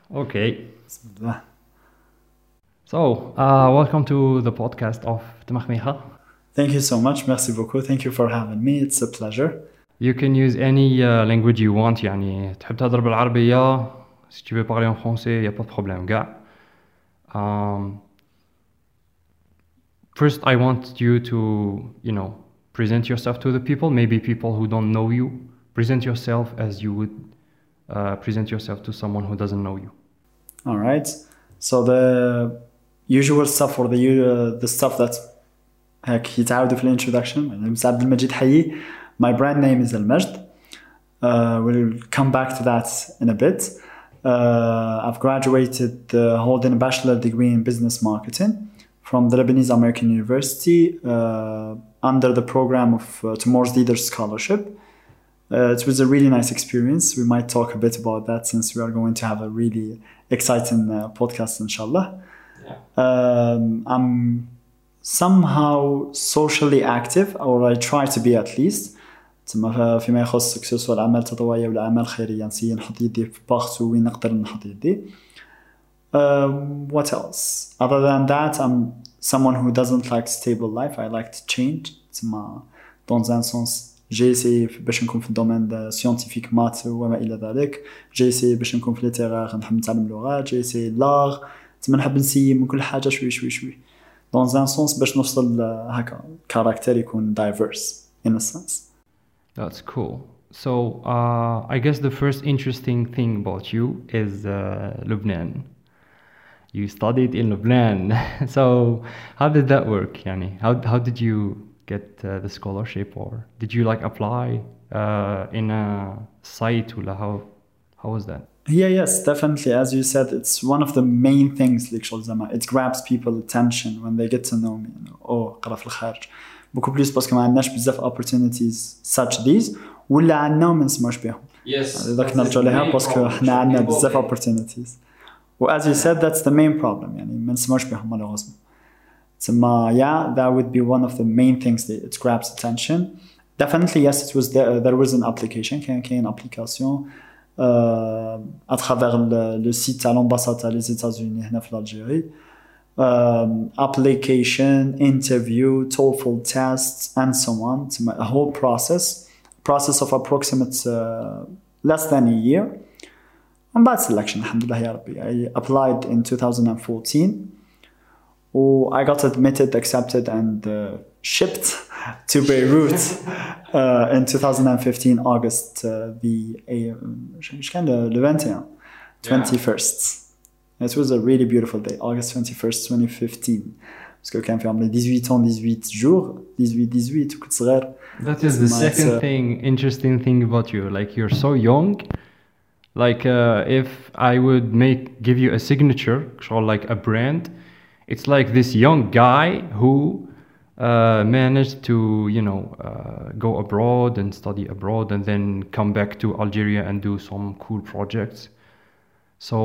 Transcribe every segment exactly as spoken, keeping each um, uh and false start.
Okay. Bismillah. So, uh, welcome to the podcast of Tmachmiha. Thank you so much. Merci beaucoup. Thank you for having me. It's a pleasure. You can use any uh, language you want. يعني تحب تهضر بالعربية. Si tu veux parler en français, y a pas de problème, gars. Um, first, I want you to, you know, present yourself to the people. Maybe people who don't know you. Present yourself as you would uh, present yourself to someone who doesn't know you. All right. So the usual stuff or the uh, the stuff that هيك يتعودوا في الانترودكشن. My name is عبد المجيد حيي. My brand name is المجد. Uh, we'll come back to that in a bit. Uh, I've graduated uh, holding a bachelor degree in business marketing from the Lebanese American University uh, under the program of uh, Tomorrow's Leaders Scholarship. Uh, it was a really nice experience. We might talk a bit about that since we are going to have a really exciting uh, podcast, inshallah. Yeah. Um, I'm somehow socially active, or I try to be at least. تسمى فيما يخص سواء الأعمال التطوعية ولا الأعمال الخيرية نسي نحط يدي في باغتو وين نقدر نحط يدي. Um, what else? Other than that, I'm someone who doesn't like stable life. I like to change. تسمى dans un sens j'ai essayé باش نكون في الدومين سيانتيفيك مات وما إلى ذلك. j'ai essayé باش نكون في ليتيرار نحب نتعلم لغات. j'ai essayé لاغ تسمى نحب نسيي من كل حاجة شوي شوي شوي. dans un sens باش نوصل هكا كاركتر يكون diverse in a sense. That's cool. So, uh, I guess the first interesting thing about you is uh, Lebanon. You studied in Lebanon. So, how did that work? Yani? How how did you get uh, the scholarship, or did you like apply uh, in a site? Or how how was that? Yeah, yes, definitely. As you said, it's one of the main things. Like it grabs people's attention when they get to know me. You know, oh, قرا في الخارج. beaucoup plus parce que ما عندناش بزاف opportunities such these ولا عندنا وما نسمعوش بهم. Yes. ذاك نرجع لها باسكو حنا عندنا بزاف opportunities. و as you said that's the main problem يعني ما نسمعوش بهم malheureusement. تسمى yeah that would be one of the main things that it grabs attention. Definitely yes it was there, there was an application كان كاين application uh, à travers le, le site à l'ambassade des États-Unis هنا في الجزائر. Um, application, interview, TOEFL tests, and so on. It's a whole process, process of approximate uh, less than a year. And bad selection, alhamdulillah ya Rabbi. I applied in two thousand fourteen. Oh, I got admitted, accepted, and uh, shipped to Beirut uh, in two thousand fifteen, August uh, the uh, twenty-first. It was a really beautiful day, August twenty-first, twenty fifteen. Parce que كان في عمري dix-huit ans, dix-huit jours, dix-huit, dix-huit وكنت صغير. That is the second uh, thing, interesting thing about you. Like you're so young. Like uh, if I would make give you a signature or like a brand, it's like this young guy who uh, managed to, you know, uh, go abroad and study abroad and then come back to Algeria and do some cool projects. So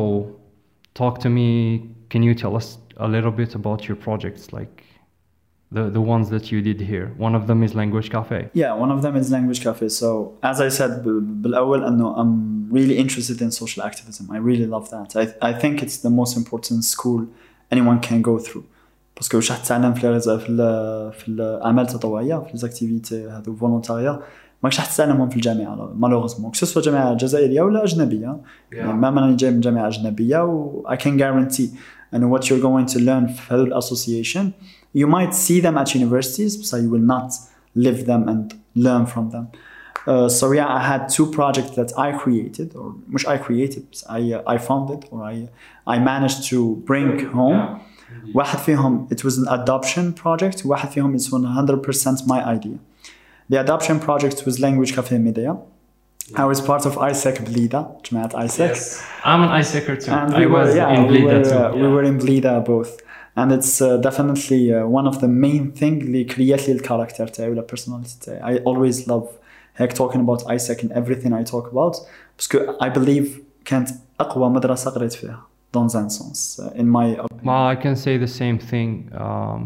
talk to me, can you tell us a little bit about your projects, like the, the ones that you did here? One of them is Language Cafe. Yeah, one of them is Language Cafe. So as I said, بالأول أنه I'm really interested in social activism. I really love that. I, I think it's the most important school anyone can go through. باسكو واش راح تتعلم في في في الأعمال التطوعية في الأكتيفيتي هذو فولونتاريا ماكش راح تتعلمهم في الجامعه مالوغوزمون كسوا جامعه جزائريه ولا اجنبيه يعني ما انا جاي من جامعه اجنبيه و I can guarantee and what you're going to learn في هذو الاسوسيشن you might see them at universities but you will not live them and learn from them. Uh, so yeah, I had two projects that I created or مش I created I uh, I founded or I I managed to bring home. واحد فيهم it was an adoption project واحد فيهم is one hundred percent my idea. The adoption project was Language Cafe Media. I was part of I S E C Blida, جماعة I S E C. Yes, I'm an I S E C too. And I we was were, yeah, in we Blida were, too. uh, Yeah. We were in Blida both. And it's uh, definitely uh, one of the main things اللي create لي الكاركتر تاعي ولا personality تاعي. I always love heck talking about I S E C and everything I talk about. Because I believe كانت أقوى مدرسة قريت فيها. Dans un sens, uh, in my opinion. Well, I can say the same thing. Um,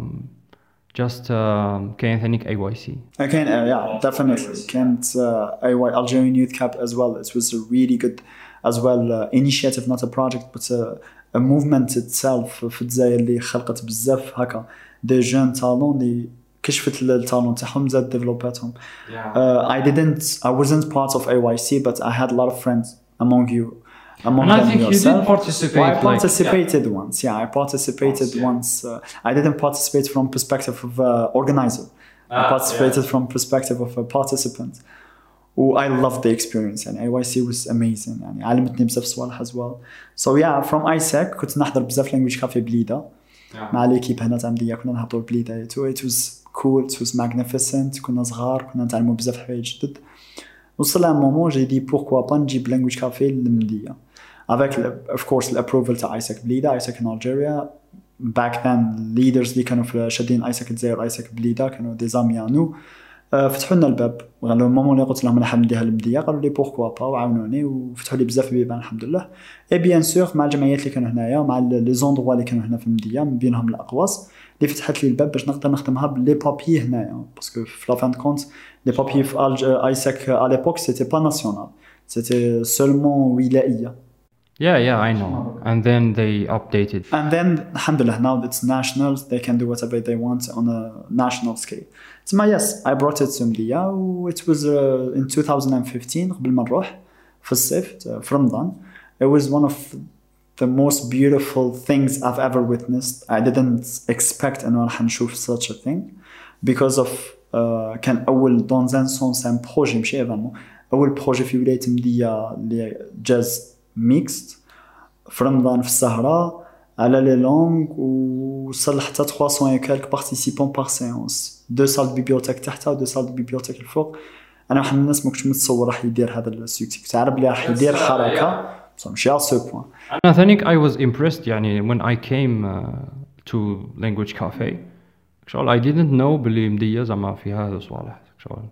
just um, كاين ثانيك A Y C. I can, uh, yeah, definitely. Can't uh, A Y Algerian Youth Cup as well. It was a really good as well uh, initiative not a project but a, a movement itself في الجزائر اللي خلقت بزاف هكا دي جون تالون اللي كشفت التالون تاعهم زاد ديفلوباتهم. uh, I didn't I wasn't part of A Y C but I had a lot of friends among you among and them I think yourself. You did participate. Well, I participated like, yeah. once. Yeah, I participated once. Yeah. once. Uh, I didn't participate from perspective of uh, organizer. Ah, I participated yeah. from perspective of a participant. Oh, I loved the experience. And A Y C was amazing. يعني علمتني بزاف صوالح as well. So yeah, from I S E C كنت نحضر بزاف language cafe بليدة. Yeah. مع ليكيب هنا تاع مدية كنا نهبطوا بليدة. It was cool. It was magnificent. كنا صغار كنا نتعلموا بزاف حوايج جدد. وصل un moment j'ai dit pourquoi pas نجيب language cafe للمدية. Avec of course الapproval تاع I S E C بليدة, I S E C in Algeria. Back then leaders اللي كانوا في شادين I S E C الجزائر I S E C بليدة كانوا des amis à nous. فتحوا لنا الباب قالوا المومون اللي قلت لهم انا حاب نديها للمدية قالوا لي بوركوا با وعاونوني وفتحوا لي بزاف بيبان الحمد لله. اي بيان سور مع الجمعيات اللي كانوا هنايا ومع لي زوندغوا اللي كانوا هنا في المدية من بينهم الاقواس اللي فتحت لي الباب باش نقدر نخدمها بلي بابي هنايا باسكو في لا فان كونت لي بابي في اي اس اي على ليبوك سيتي با ناسيونال سيتي سولمون ولائيه. Yeah, yeah, I know. And then they updated. And then, alhamdulillah, now it's national. They can do whatever they want on a national scale. So, yes, I brought it to Mdia. It was uh, in two thousand fifteen, قبل ما نروح في الصيف في رمضان. It was one of the most beautiful things I've ever witnessed. I didn't expect أنه راح نشوف such a thing because of uh, كان أول dans un sens un projet مشي événement. أول projet في ولاية مدية اللي جاز ميكست في رمضان في السهرة على لي لونغ وصل حتى ثلاثمية et quelques participants par séance. deux salles de bibliothèque تحتها و deux salles de bibliothèque الفوق. أنا واحد من الناس ما كنتش متصور راح يدير هذا السوكسي. كنت عارف بلي راح يدير حركة بس ماشي على سو بوان. I think I was impressed يعني when I came uh, to language cafe. شغل I didn't know بلي مدية زعما فيها هذا صوالح شغل.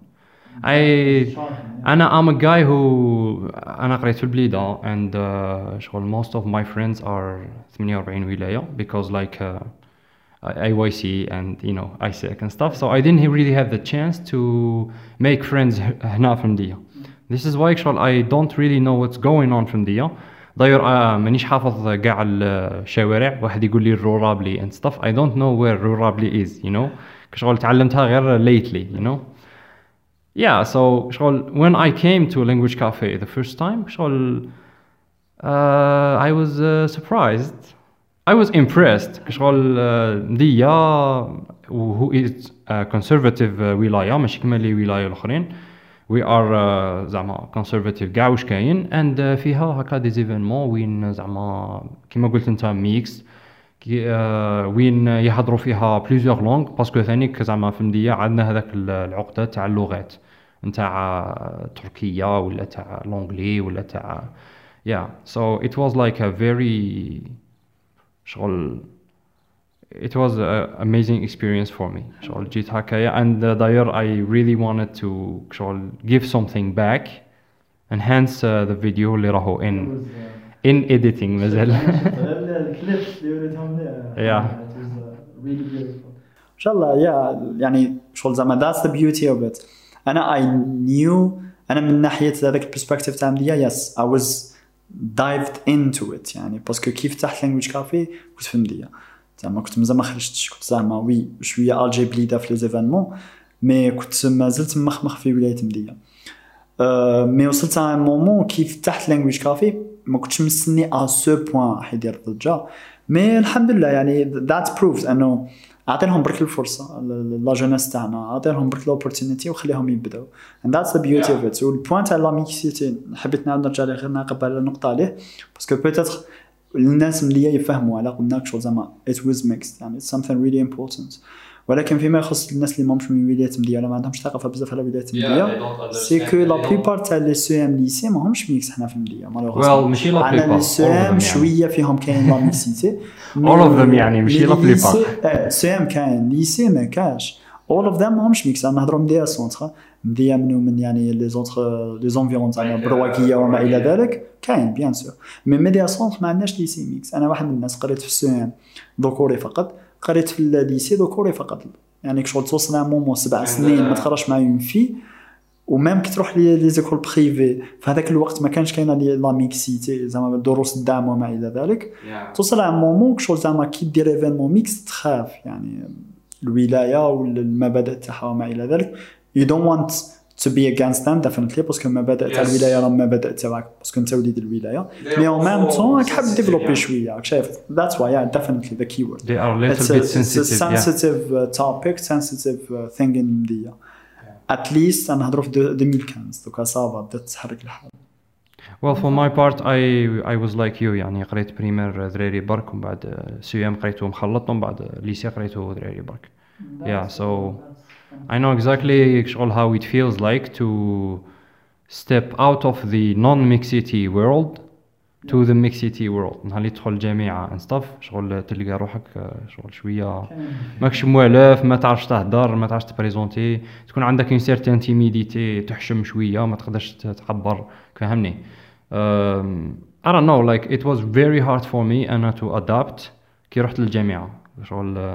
I أنا I'm a guy who أنا قريت في البليدة and uh, شغل most of my friends are ثمانية وأربعين ولاية because like uh, A Y C and you know I S E C and stuff so I didn't really have the chance to make friends هنا في المدية. This is why شغل I don't really know what's going on في المدية. ضير آه مانيش حافظ قاع الشوارع واحد يقول لي رورابلي and stuff I don't know where رورابلي is you know شغل تعلمتها غير lately you know. Yeah, so شغل when I came to a language cafe the first time شغل uh, I was uh, surprised. I was impressed شغل مدية who is uh, conservative uh, ولاية ماشي كما لي ولاية الآخرين. We are uh, زعما conservative كاع واش كاين and uh, فيها هكا دي زيفينمون وين زعما كيما قلت انت ميكس وين يهضروا فيها بليزيور لونغ باسكو ثاني زعما في المدية عندنا هذاك العقدة تاع اللغات نتاع تركية ولا تاع لونغلي ولا تاع yeah so it was like a very شغل it was an amazing experience for me شغل جيت هكايا and uh, داير I really wanted to شغل give something back and hence uh, the video اللي راهو in in editing مازال الكليبس اللي وريتهم لي yeah it was really beautiful ان شاء الله yeah يعني شغل زعما that's the beauty of it. انا I knew انا من ناحيه هذاك البرسبكتيف تاع مديا yes I was dived into it يعني باسكو كيف فتحت language cafe كنت في مديا زعما كنت مازال ما خرجتش كنت زعما وي شويه الجي بليده في لي زيفينمون مي كنت مازلت مخمخ في ولايه مديا أه مي وصلت على مومون كيف فتحت language cafe ما كنتش مستني ا سو بوين راح يدير ضجه مي الحمد لله يعني ذات بروفز انه اعطيهم برك الفرصه لا جونيس تاعنا اعطيهم برك الاوبورتونيتي وخليهم يبداو and that's the beauty yeah. of it. والبوينت تاع لا ميكسيتي حبيت نعاود نرجع ليه غير نعقب على النقطه عليه باسكو بيتيتر الناس اللي يفهموا على قلنا شغل زعما it was mixed يعني it's something really important ولكن فيما يخص الناس اللي ماهمش من ولايه مدية ولا ما عندهمش ثقافه بزاف على ولايه مدية سي كو لا بليبار تاع لي سي ام ليسي ماهمش ميكس حنا في مدية مالوغوسمون ماشي لا بليبار لي سي ام شويه فيهم كاين لا ميكسيتي all of them يعني ماشي لا بليبار سي ام كاين ليسي ما كاش all of them ماهمش ميكس انا نهضروا مدية سونتر مدية منو من يعني لي زونتر لي زونفيرون تاع برواكيه وما الى ذلك كاين بيان سور مي مدية سونتر ما عندناش ليسي ميكس. انا واحد من الناس قريت في السي ام ذكوري فقط قريت في الليسي ذكوري فقط يعني شغل توصل مومون سبع سنين ما تخرجش مع اون في ومام كي تروح لي لي زيكول بريفي في هذاك الوقت ما كانش كاينه لي لا ميكسيتي زعما دروس الدعم وما الى ذلك. yeah. توصل على مومون شغل زعما كي دير ايفينمون ميكس تخاف يعني الولايه والمبادئ تاعها وما الى ذلك. you don't want to be against them definitely باسكو المبادئ تاع الولايه راه مبادئ تاعك باسكو انت وليد الولايه مي او ميم طون راك حاب ديفلوبي شويه راك شايف. that's why yeah definitely the keyword they are a little it's bit a, sensitive it's a sensitive yeah. uh, topic sensitive uh, thing in India yeah. at least انا نهضروا في ألفين وخمسة دوكا صافا بدات تحرك الحال. well for my part I I was like you يعني قريت بريمير دراري برك ومن بعد سي ام قريته مخلط ومن بعد ليسي قريته دراري برك. yeah so I know exactly how it feels like to step out of the non-mixity world to the mixity world. نهار اللي تدخل الجامعة and stuff شغل تلقى روحك شغل شوية ماكش موالاف ما تعرفش تهدر ما تعرفش تبريزونتي تكون عندك une certaine timidité تحشم شوية ما تقدرش تعبر فهمني. um, I don't know like it was very hard for me أنا to adapt كي رحت للجامعة شغل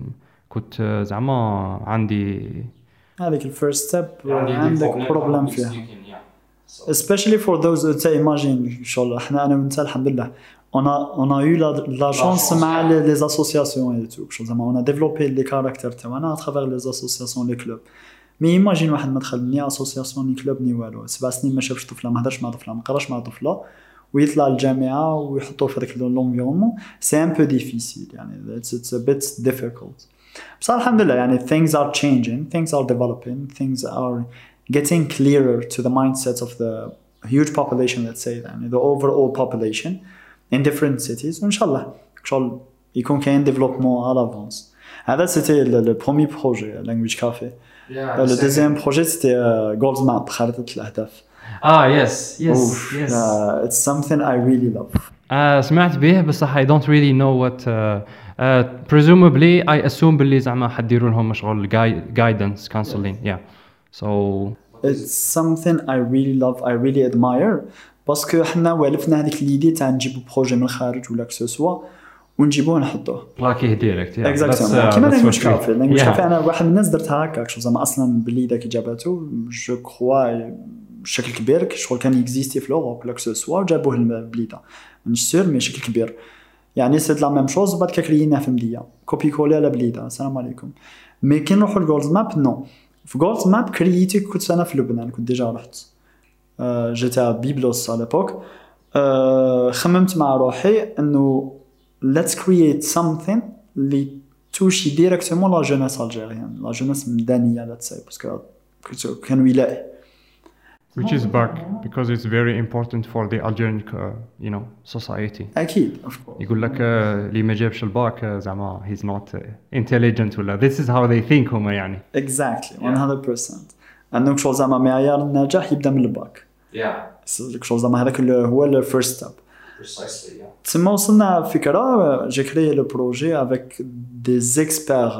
كنت زعما عندي هذيك الفيرست ستيب عندك بروبليم فيها especially for those who say imagine شغل احنا انا وانت الحمد لله on a on a eu la, la chance مع les associations et tout شغل زعما on a développé les caractères تاعنا à travers les associations les clubs. مي imagine واحد ما دخل ني association ني club ني والو سبع سنين ما شافش طفله ما هدرش مع طفله ما قراش مع طفله ويطلع الجامعه ويحطوه في هذاك l'environnement c'est un peu difficile يعني it's, it's a bit difficult. بس الحمد لله يعني things are changing things are developing things are getting clearer to the mindsets of the huge population let's say يعني the overall population in different cities وإن شاء الله إن شاء الله يكون كاين développement à l'avance. هذا c'était le, le premier projet Language Café. yeah, le deuxième projet c'était uh, Goals Map خارطة الأهداف. ah yes yes Oof, yes uh, it's something I really love. uh, سمعت به بس I don't really know what uh, uh, presumably I assume باللي زعما حديروا لهم مشغل guidance counseling yeah. yeah so it's something I really love I really admire باسكو حنا والفنا هذيك ليدي تاع نجيبو بروجي من الخارج ولا كسوسوا ونجيبوه نحطوه لاكيه ديريكت اكزاكتومون كيما لانجويج كافي لانجويج كافي انا واحد من الناس درتها هكاك شو زعما اصلا باللي داك جاباتو جو كخوا بشكل كبير شغل كان اكزيستي في لوروب ولا كسوسوا جابوه للبليده مش سير مي شكل كبير يعني سيت لا ميم شوز بعد كرييناه في مديه كوبي كولي على بليده السلام عليكم. مي كي نروحوا لجولز ماب نو في جولز ماب كرييتي كنت انا في لبنان كنت ديجا رحت أه جيت بيبلوس على ليبوك أه خممت مع روحي انه let's create something اللي توشي ديريكتومون لا جونيس الجيريان لا جونيس مدنيه let's say باسكو كان ولاء which is back because it's very important for the Algerian uh, you know society. أكيد of course. يقول لك اللي ما جابش الباك زعما he's not intelligent ولا this is how they think هما يعني. exactly one hundred percent. أنه شو زعما معيار النجاح يبدأ من الباك. yeah. شو زعما هذاك هو ال first step. precisely yeah. تما وصلنا فكرة j'ai créé le projet avec des experts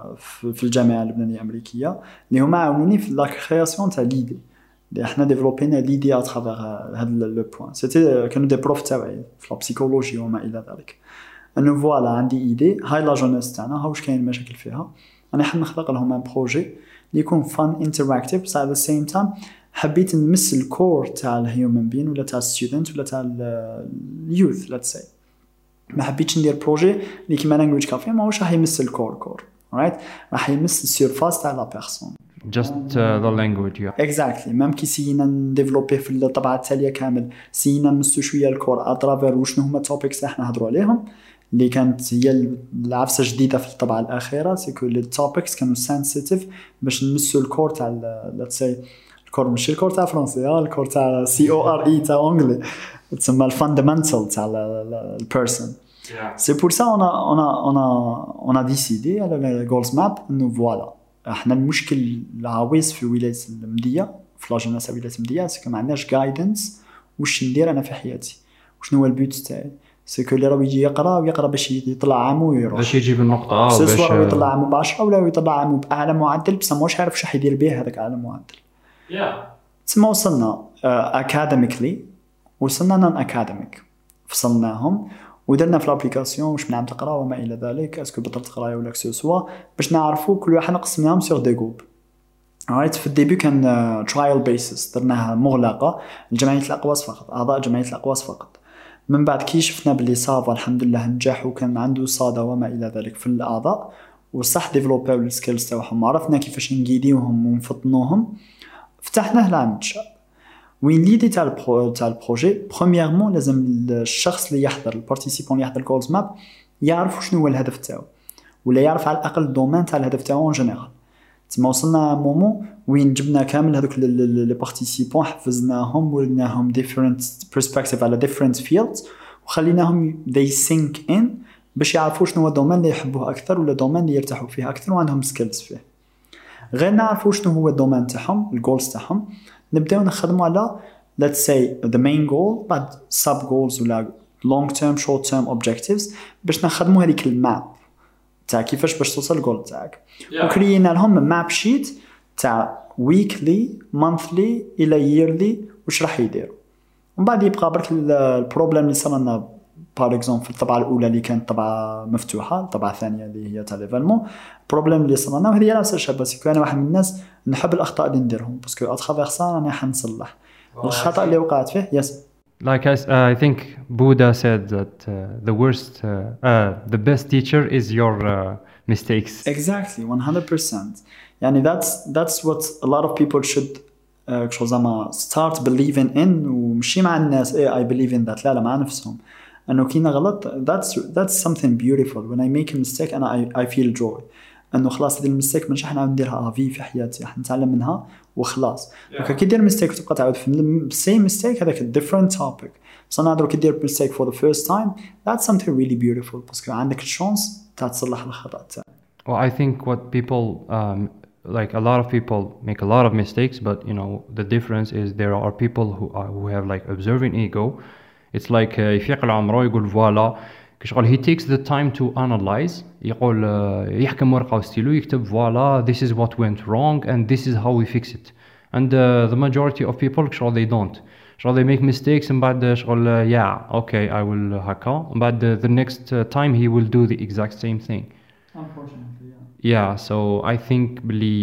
في الجامعة اللبنانية الأمريكية اللي هما عاونوني في la création تاع l'idée. احنا ديفلوبينا ليدي ا ترافير هذا لو بوين سيتي كانوا دي بروف تاعي في لا بسيكولوجي وما الى ذلك انه فوالا عندي ايدي هاي لا جونيس تاعنا ها واش كاين مشاكل فيها انا حاب نخلق لهم ان بروجي اللي يكون فان انتراكتيف بس على ذا سيم تايم حبيت نمس الكور تاع الهيومن بين ولا تاع ستودنت ولا تاع اليوث ليتس سي ما حبيتش ندير بروجي اللي كيما لانجويج كافي ماهوش راح يمس الكور كور رايت راح يمس السيرفاس تاع لا بيرسون just uh, the language yeah exactly ميم كي سينا نديفلوبي في الطبعه التاليه كامل سينا نمسو شويه الكور اترافير وشنو هما التوبكس اللي احنا نهضروا عليهم اللي كانت هي العفسه الجديده في الطبعه الاخيره سيكو لي توبكس كانوا سنسيتيف باش نمسو الكور تاع ليتس سي الكور ماشي الكور تاع فرنسي الكور تاع سي او ار اي تاع انجلي تسمى الفاندامنتال تاع البيرسون سي بور سا اون اون اون اون ا ديسيدي على جولز ماب انه فوالا احنا المشكل العويص في ولايه المديه في لاجوناس ولايه المديه سكو ما عندناش جايدنس واش ندير انا في حياتي وشنو هو البيوت تاعي سكو اللي راه يجي يقرا ويقرا باش يطلع عامو ويروح باش يجيب النقطه باش سواء يطلع عامو ب عشرة ولا يطلع عامو باعلى معدل بس ماهوش عارف واش راح يدير به هذاك اعلى معدل يا تما وصلنا اكاديميكلي وصلنا نون اكاديميك فصلناهم ودرنا في الابليكاسيون واش بنعم تقرا وما الى ذلك اسكو بطلت قرايه ولا كسوسوا باش نعرفوا كل واحد نقسمناهم سور دي جروب رايت في الديبي كان ترايل بيسس درناها مغلقه لجمعيه الاقواس فقط، اعضاء جمعيه الاقواس فقط. من بعد كي شفنا باللي صافا الحمد لله نجح وكان عنده صاده وما الى ذلك في الاعضاء وصح ديفلوبيو السكيلز تاعهم، عرفنا كيفاش نقيديوهم ونفطنوهم، فتحناه لعام الشاب. وين ليدي تاع البرو تاع البروجي برومييرمون لازم الشخص اللي يحضر البارتيسيبون اللي يحضر الجولز ماب يعرف شنو هو الهدف تاعو، ولا يعرف على الاقل الدومين تاع الهدف تاعو اون جينيرال. تما وصلنا مومو وين جبنا كامل هذوك لي بارتيسيبون حفزناهم ولناهم different perspective على different fields وخليناهم they sink in باش يعرفوا شنو هو الدومين اللي يحبوه اكثر ولا الدومين اللي يرتاحوا فيه اكثر وعندهم سكيلز فيه. غير نعرفوا شنو هو الدومين تاعهم الجولز تاعهم نبداو نخدموا على let's say the main goal بعد sub goals ولا long term short term objectives باش نخدموا هذيك الماب تاع كيفاش باش توصل الجول تاعك. yeah. وكرينا لهم ماب شيت تاع weekly monthly الى yearly واش راح يديروا. ومن بعد يبقى برك البروبليم اللي صار لنا بار اكزومبل في الطبعه الاولى اللي كانت طبعه مفتوحه، الطبعه الثانيه اللي هي تاع ليفالمون البروبليم اللي صار لنا وهذه نفس الشيء. بس انا واحد من الناس نحب الاخطاء اللي نديرهم باسكو اترافير سا راني حنصلح الخطا اللي وقعت فيه. يس Like I, uh, I think Buddha said that uh, the worst, uh, uh, the best teacher is your uh, mistakes. Exactly, one hundred percent. يعني that's that's what a lot of people should uh, زعما start believing in ومشي مع الناس إيه I believe in that لا لا مع نفسهم أنه كينا غلط. that's that's something beautiful. when I make a mistake أنا I, I feel joy أنه خلاص هذه المستيك منش حنا نديرها أفي في حياتي حنتعلم منها وخلاص. yeah. كي دير مستيك وتبقى تعود في same mistake هذاك different topic. صنع درو كي دير mistake for the first time that's something really beautiful باسكو عندك الشانس تاع تصلح الخطأ تاعك. Well, I think what people um, like a lot of people make a lot of mistakes, but you know the difference is there are people who are who have like observing ego. It's like يفيق العمره يقول فوالا كشغل he takes the time to analyze يقول يحكم ورقة وستيلو يكتب فوالا this is what went wrong and this is how we fix it. And uh, the majority of people كشغل they don't. شغل they make mistakes and بعد شغل yeah okay I will هكا but the, the next time he will do the exact same thing. Unfortunately, yeah. Yeah, so I think really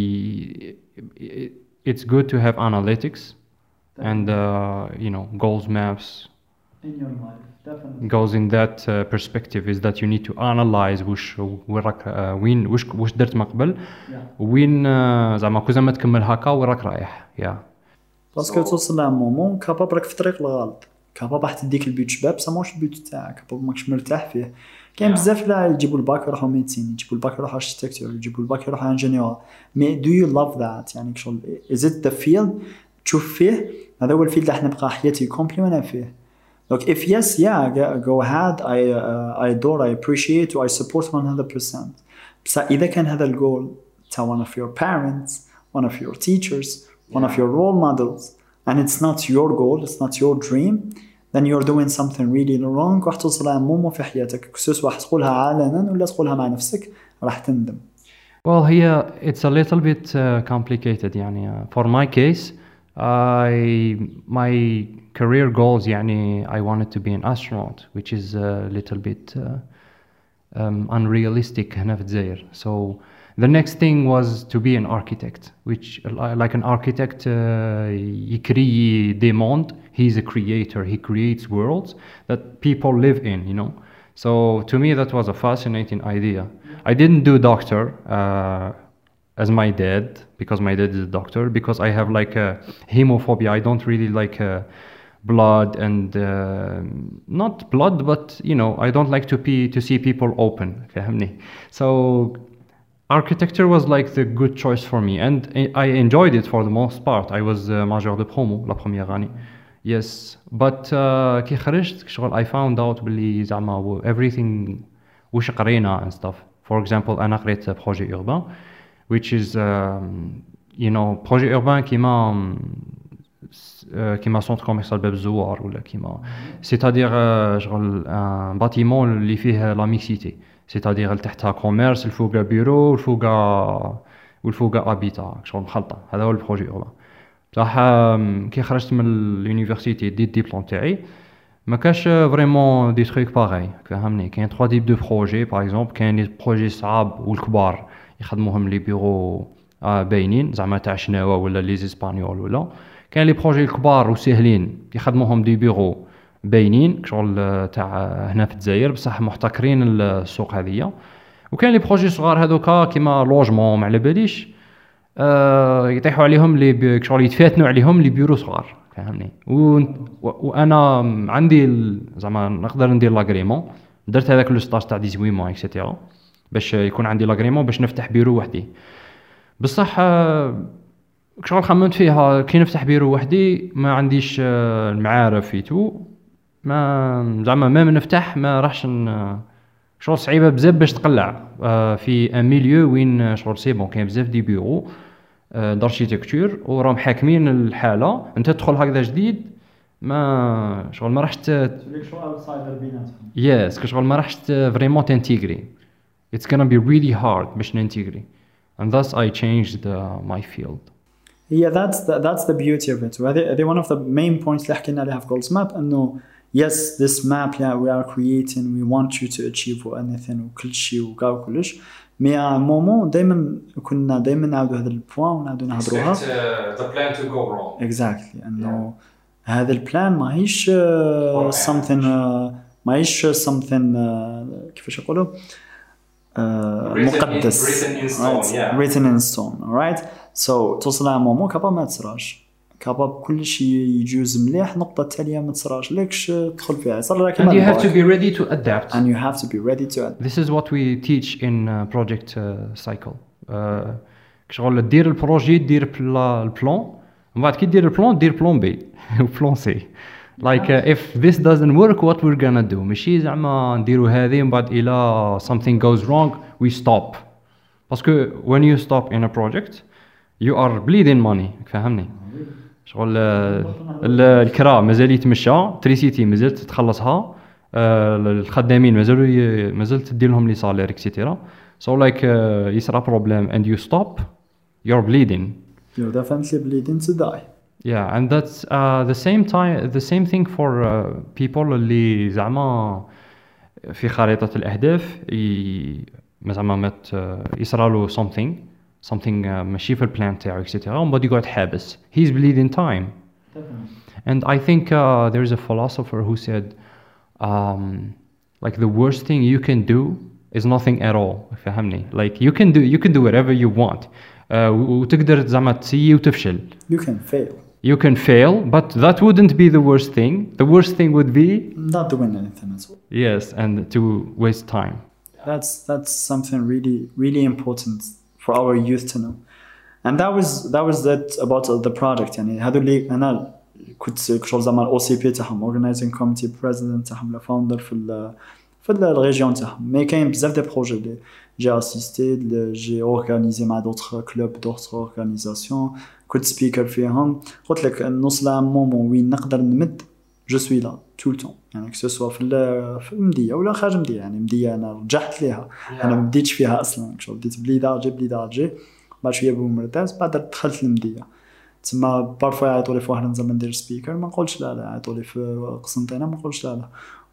it's good to have analytics definitely. and uh, you know goals maps in your life definitely goes in that uh, perspective is that you need to analyze وش وراك uh, وين وش وش درت من قبل وين uh, زعما كو زعما تكمل هكا وراك رايح. yeah باسكو توصل لها مومون كاباب راك في طريق الغلط كاباب راح تديك البيوت شباب سا ماش البيوت تاعك كاباب ماكش مرتاح فيه. كاين بزاف لا يجيبوا الباك يروحوا ميديسين يجيبوا الباك يروحوا اركتيكتور يجيبوا الباك يروحوا انجينيور مي دو يو لاف ذات يعني شغل از ات ذا فيلد تشوف فيه هذا هو الفيلد اللي راح نبقى حياتي كومبليمنا فيه. Look, if yes, yeah, go ahead. I uh, I adore, I appreciate, I support one hundred percent. بس إذا كان هذا الجول تاع one of your parents, one of your teachers, yeah. one of your role models, and it's not your goal, it's not your dream, then you're doing something really wrong. راح توصل لمومو في حياتك سواء تقولها علنا ولا تقولها مع نفسك راح تندم. Well, here it's a little bit uh, complicated. يعني uh, for my case, I my career goals يعني I wanted to be an astronaut, which is a little bit uh, um, unrealistic هنا في الجزائر. So the next thing was to be an architect, which like an architect يكري des mondes. He's a creator. He creates worlds that people live in, you know. So to me that was a fascinating idea. I didn't do doctor uh, as my dad because my dad is a doctor because I have like a hemophobia. I don't really like uh, blood and uh, not blood, but you know, I don't like to be to see people open. فهمني. So architecture was like the good choice for me, and I enjoyed it for the most part. I was uh, major de promo la première année. Yes, but uh, كي خرجت شغل I found out بلي زعما everything وش قرينا and stuff. For example, أنا قريت projet urbain, which is um, you know projet urbain كيما كيما سونتر كوميرسيال باب الزوار ولا كيما c'est-à-dire شغل un bâtiment اللي فيه la mixité, c'est-à-dire تحتها كوميرس الفوقها بيرو والفوقها والفوقها هابيتا شغل مخلطة. هذا هو البروجي urbain. بصح كي خرجت من اليونيفرسيتي ديت الدبلوم تاعي ما كاش فريمون دي تروك باغي فهمني. كاين ثلاثة تيب دو بروجي باغ اكزومبل. كاين لي بروجي صعاب والكبار يخدموهم لي بيرو آه باينين زعما تاع شناوه ولا لي اسبانيول ولا كاين لي بروجي الكبار وسهلين يخدموهم دي بيرو باينين شغل تاع هنا في الجزائر بصح محتكرين السوق هذيا وكاين لي بروجي صغار هذوكا كيما لوجمون ما على باليش آه يطيحوا عليهم لي شغل يتفاتنوا عليهم لي بيرو صغار فهمني و... وانا عندي زعما نقدر ندير لاغريمون درت هذاك لو ستاج تاع ثمانية عشر موا اكسيتيرا باش يكون عندي لاغريمون باش نفتح بيرو وحدي بصح شغل خممت فيها كي نفتح بيرو وحدي ما عنديش المعارف فيتو ما زعما ما نفتح ما راحش شغل صعيبه بزاف باش تقلع في ان ميليو وين شغل سي بون كاين بزاف دي بيرو داركتيكتور وراهم حاكمين الحاله انت تدخل هكذا جديد ما شغل ما راحش تولي شغل اوتسايدر بيناتهم يس كشغل ما راحش فريمون تنتيغري it's gonna be really hard باش ننتيغري and thus I changed uh, my field. Yeah, that's the, that's the beauty of it. وهذه هذه one of the main points اللي حكينا عليها في Goals Map انه yes this map yeah, we are creating we want you to achieve anything وكل شيء وكاع كلش مي ا مومون دائما كنا دائما نعاودوا هذا البوان ونعاودوا نهضروها the plan to go wrong exactly انه هذا البلان ماهيش uh, something uh, ماهيش something uh, كيفاش يقولوا uh, مقدس written in stone right? yeah. written in stone alright so توصل على مومون كابا ما تصراش كابا كل شيء يجوز مليح النقطة التالية ما تصراش لكش تدخل فيها يصير لك and you have to be ready to adapt and you have to be ready to adapt this is what we teach in uh, project uh, cycle uh, شغل دير البروجي دير البلان ومن بعد كي دير البلان دير بلان بي وبلان سي like uh, if this doesn't work what we're gonna do ماشي زعما نديرو هذه ومن بعد الى something goes wrong we stop باسكو when you stop in a project you are bleeding money فهمني شغل الكرا مازال يتمشى تريسيتي مازال تخلصها الخدامين مازالوا مازال تدير لهم لي سالير اكسيتيرا so like uh, يصرى problem and you stop you're bleeding you're definitely bleeding to die yeah and that's uh, the same time the same thing for uh, people اللي زعما في خريطة الأهداف زعما ما يصرى له something something uh, ماشي في البلان تاعو etc ومن بعد يقعد حابس he's bleeding time definitely. and I think uh, there is a philosopher who said um, like the worst thing you can do is nothing at all فهمني like you can do you can do whatever you want uh, وتقدر زعما تسيي وتفشل you can fail you can fail but that wouldn't be the worst thing the worst thing would be not doing anything at all yes and to waste time that's that's something really really important for our youth to know and that was that was that about the project يعني هذو اللي أنا كنت شغل زمان أو سي بي تاعهم organizing committee president تاعهم لا founder في ال في الريجيون تاعهم مي كاين بزاف دي بروجي اللي جي اسيستي اللي جي اورغانيزي مع دوطخ كلوب دوطخ اورغانيزاسيون كنت سبيكر فيهم قلت لك نوصل مومون وين نقدر نمد جو سوي لا tout le temps يعني كسوا في في المدية ولا خارج المدية يعني مدية أنا رجعت ليها yeah. أنا ما بديتش فيها أصلا شو بديت بليدة جي بليدة جي بعد شوية بومرداس بعد دخلت المدية تسمى بارفوا يعيطوا لي في واحد نزل ندير سبيكر ما نقولش لا لا يعيطوا لي في قسنطينة ما نقولش لا لا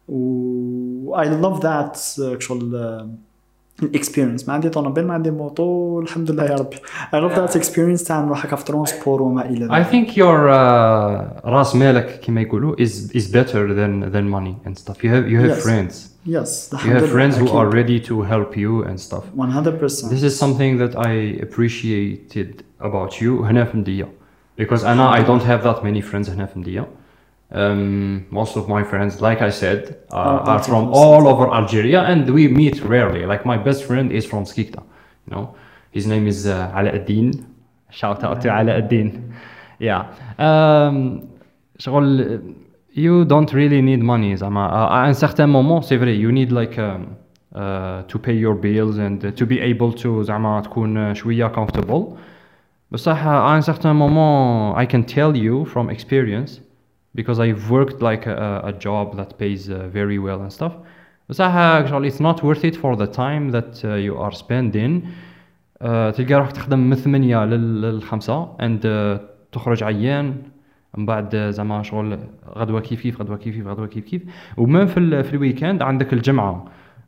و I love that شغل experience ما عندي طوموبيل ما عندي موطو الحمد لله يا ربي I love that experience تاع نروح هكا في ترونسبور وما إلى ذلك I think your uh, راس مالك كما يقولوا is is better than than money and stuff you have you have yes. friends yes you have friends who are ready to help you and stuff one hundred percent this is something that I appreciated about you هنا في مدية because أنا I don't have that many friends هنا في مدية Um, most of my friends, like I said, uh, oh, are from all over Algeria, and we meet rarely. Like my best friend is from Skikta, you know. His name is uh, Alauddin. Shout out to Alauddin. Yeah. Um, شغل you don't really need money. زعما à un certain moment, c'est vrai, you need like um, uh, to pay your bills and uh, to be able to زعما تكون شوية comfortable. بصح à un certain moment, I can tell you from experience. Because I've worked like a, a job that pays uh, very well and stuff. بس actually it's not worth it for the time that uh, you are spending. Uh, تلقى روحك تخدم من ثمانية للخمسة and uh, تخرج عيان من بعد زعما شغل غدوة كيف كيف غدوة كيف كيف غدوة كيف كيف ومن في ال في الويكند عندك الجمعة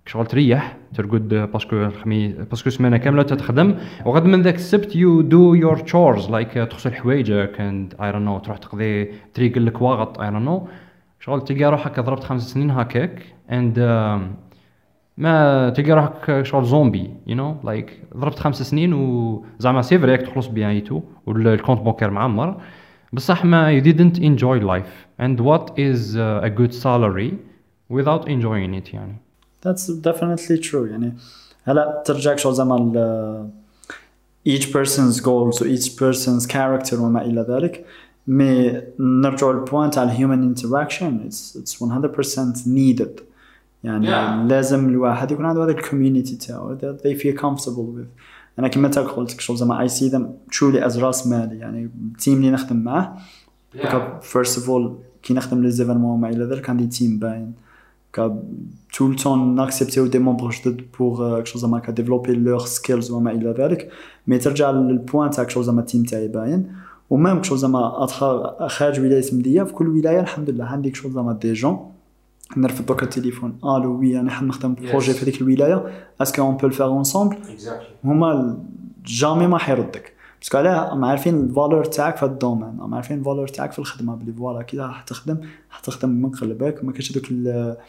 شغل تريح ترقد باسكو الخميس باسكو سمانه كامله تخدم وغد من ذاك السبت يو دو يور تشورز لايك تغسل حوايجك اند اي دون نو تروح تقضي تريقل لك واغط اي دون نو شغل تلقى روحك ضربت خمس سنين هكاك اند uh, ما تلقى روحك شغل زومبي يو نو لايك ضربت خمس سنين وزعما سي فريك تخلص بيان ايتو والكونت بانكير معمر بصح ما you didn't enjoy life and what is uh, a good salary without enjoying it يعني. That's definitely true يعني هلا ترجعك شغل زعما ال each person's goals و each person's character وما إلى ذلك مي نرجع للبوينت على human interaction it's it's one hundred percent needed يعني yeah. لازم الواحد يكون عنده هذا الكوميونيتي تاعو that they feel comfortable with. أنا كما قلت شغل زعما I see them truly as راس مالي يعني التيم اللي نخدم معه yeah. first of all كي نخدم لي زيفينمون وما إلى ذلك عندي تيم باين كا tout le temps ناكسبتيو دي ممبر جدد بور كشغل زعما كا ديفلوبي لور سكيلز وما إلى ذلك مي ترجع للبوان تاع كشغل زعما التيم تاعي باين ومام كشغل زعما خارج ولاية مدية في كل ولاية الحمد لله عندي كشغل زعما دي جون نرفد دوكا التليفون الو وي انا حاب نخدم بروجي في هذيك الولايه اسكو اون بو لو فير اونصومبل هما جامي ما حيردك باسكو علاه ما عارفين الفالور تاعك في الدومين ما عارفين الفالور تاعك في الخدمه بلي فوالا كي راح تخدم راح تخدم من قلبك ما كاينش هذوك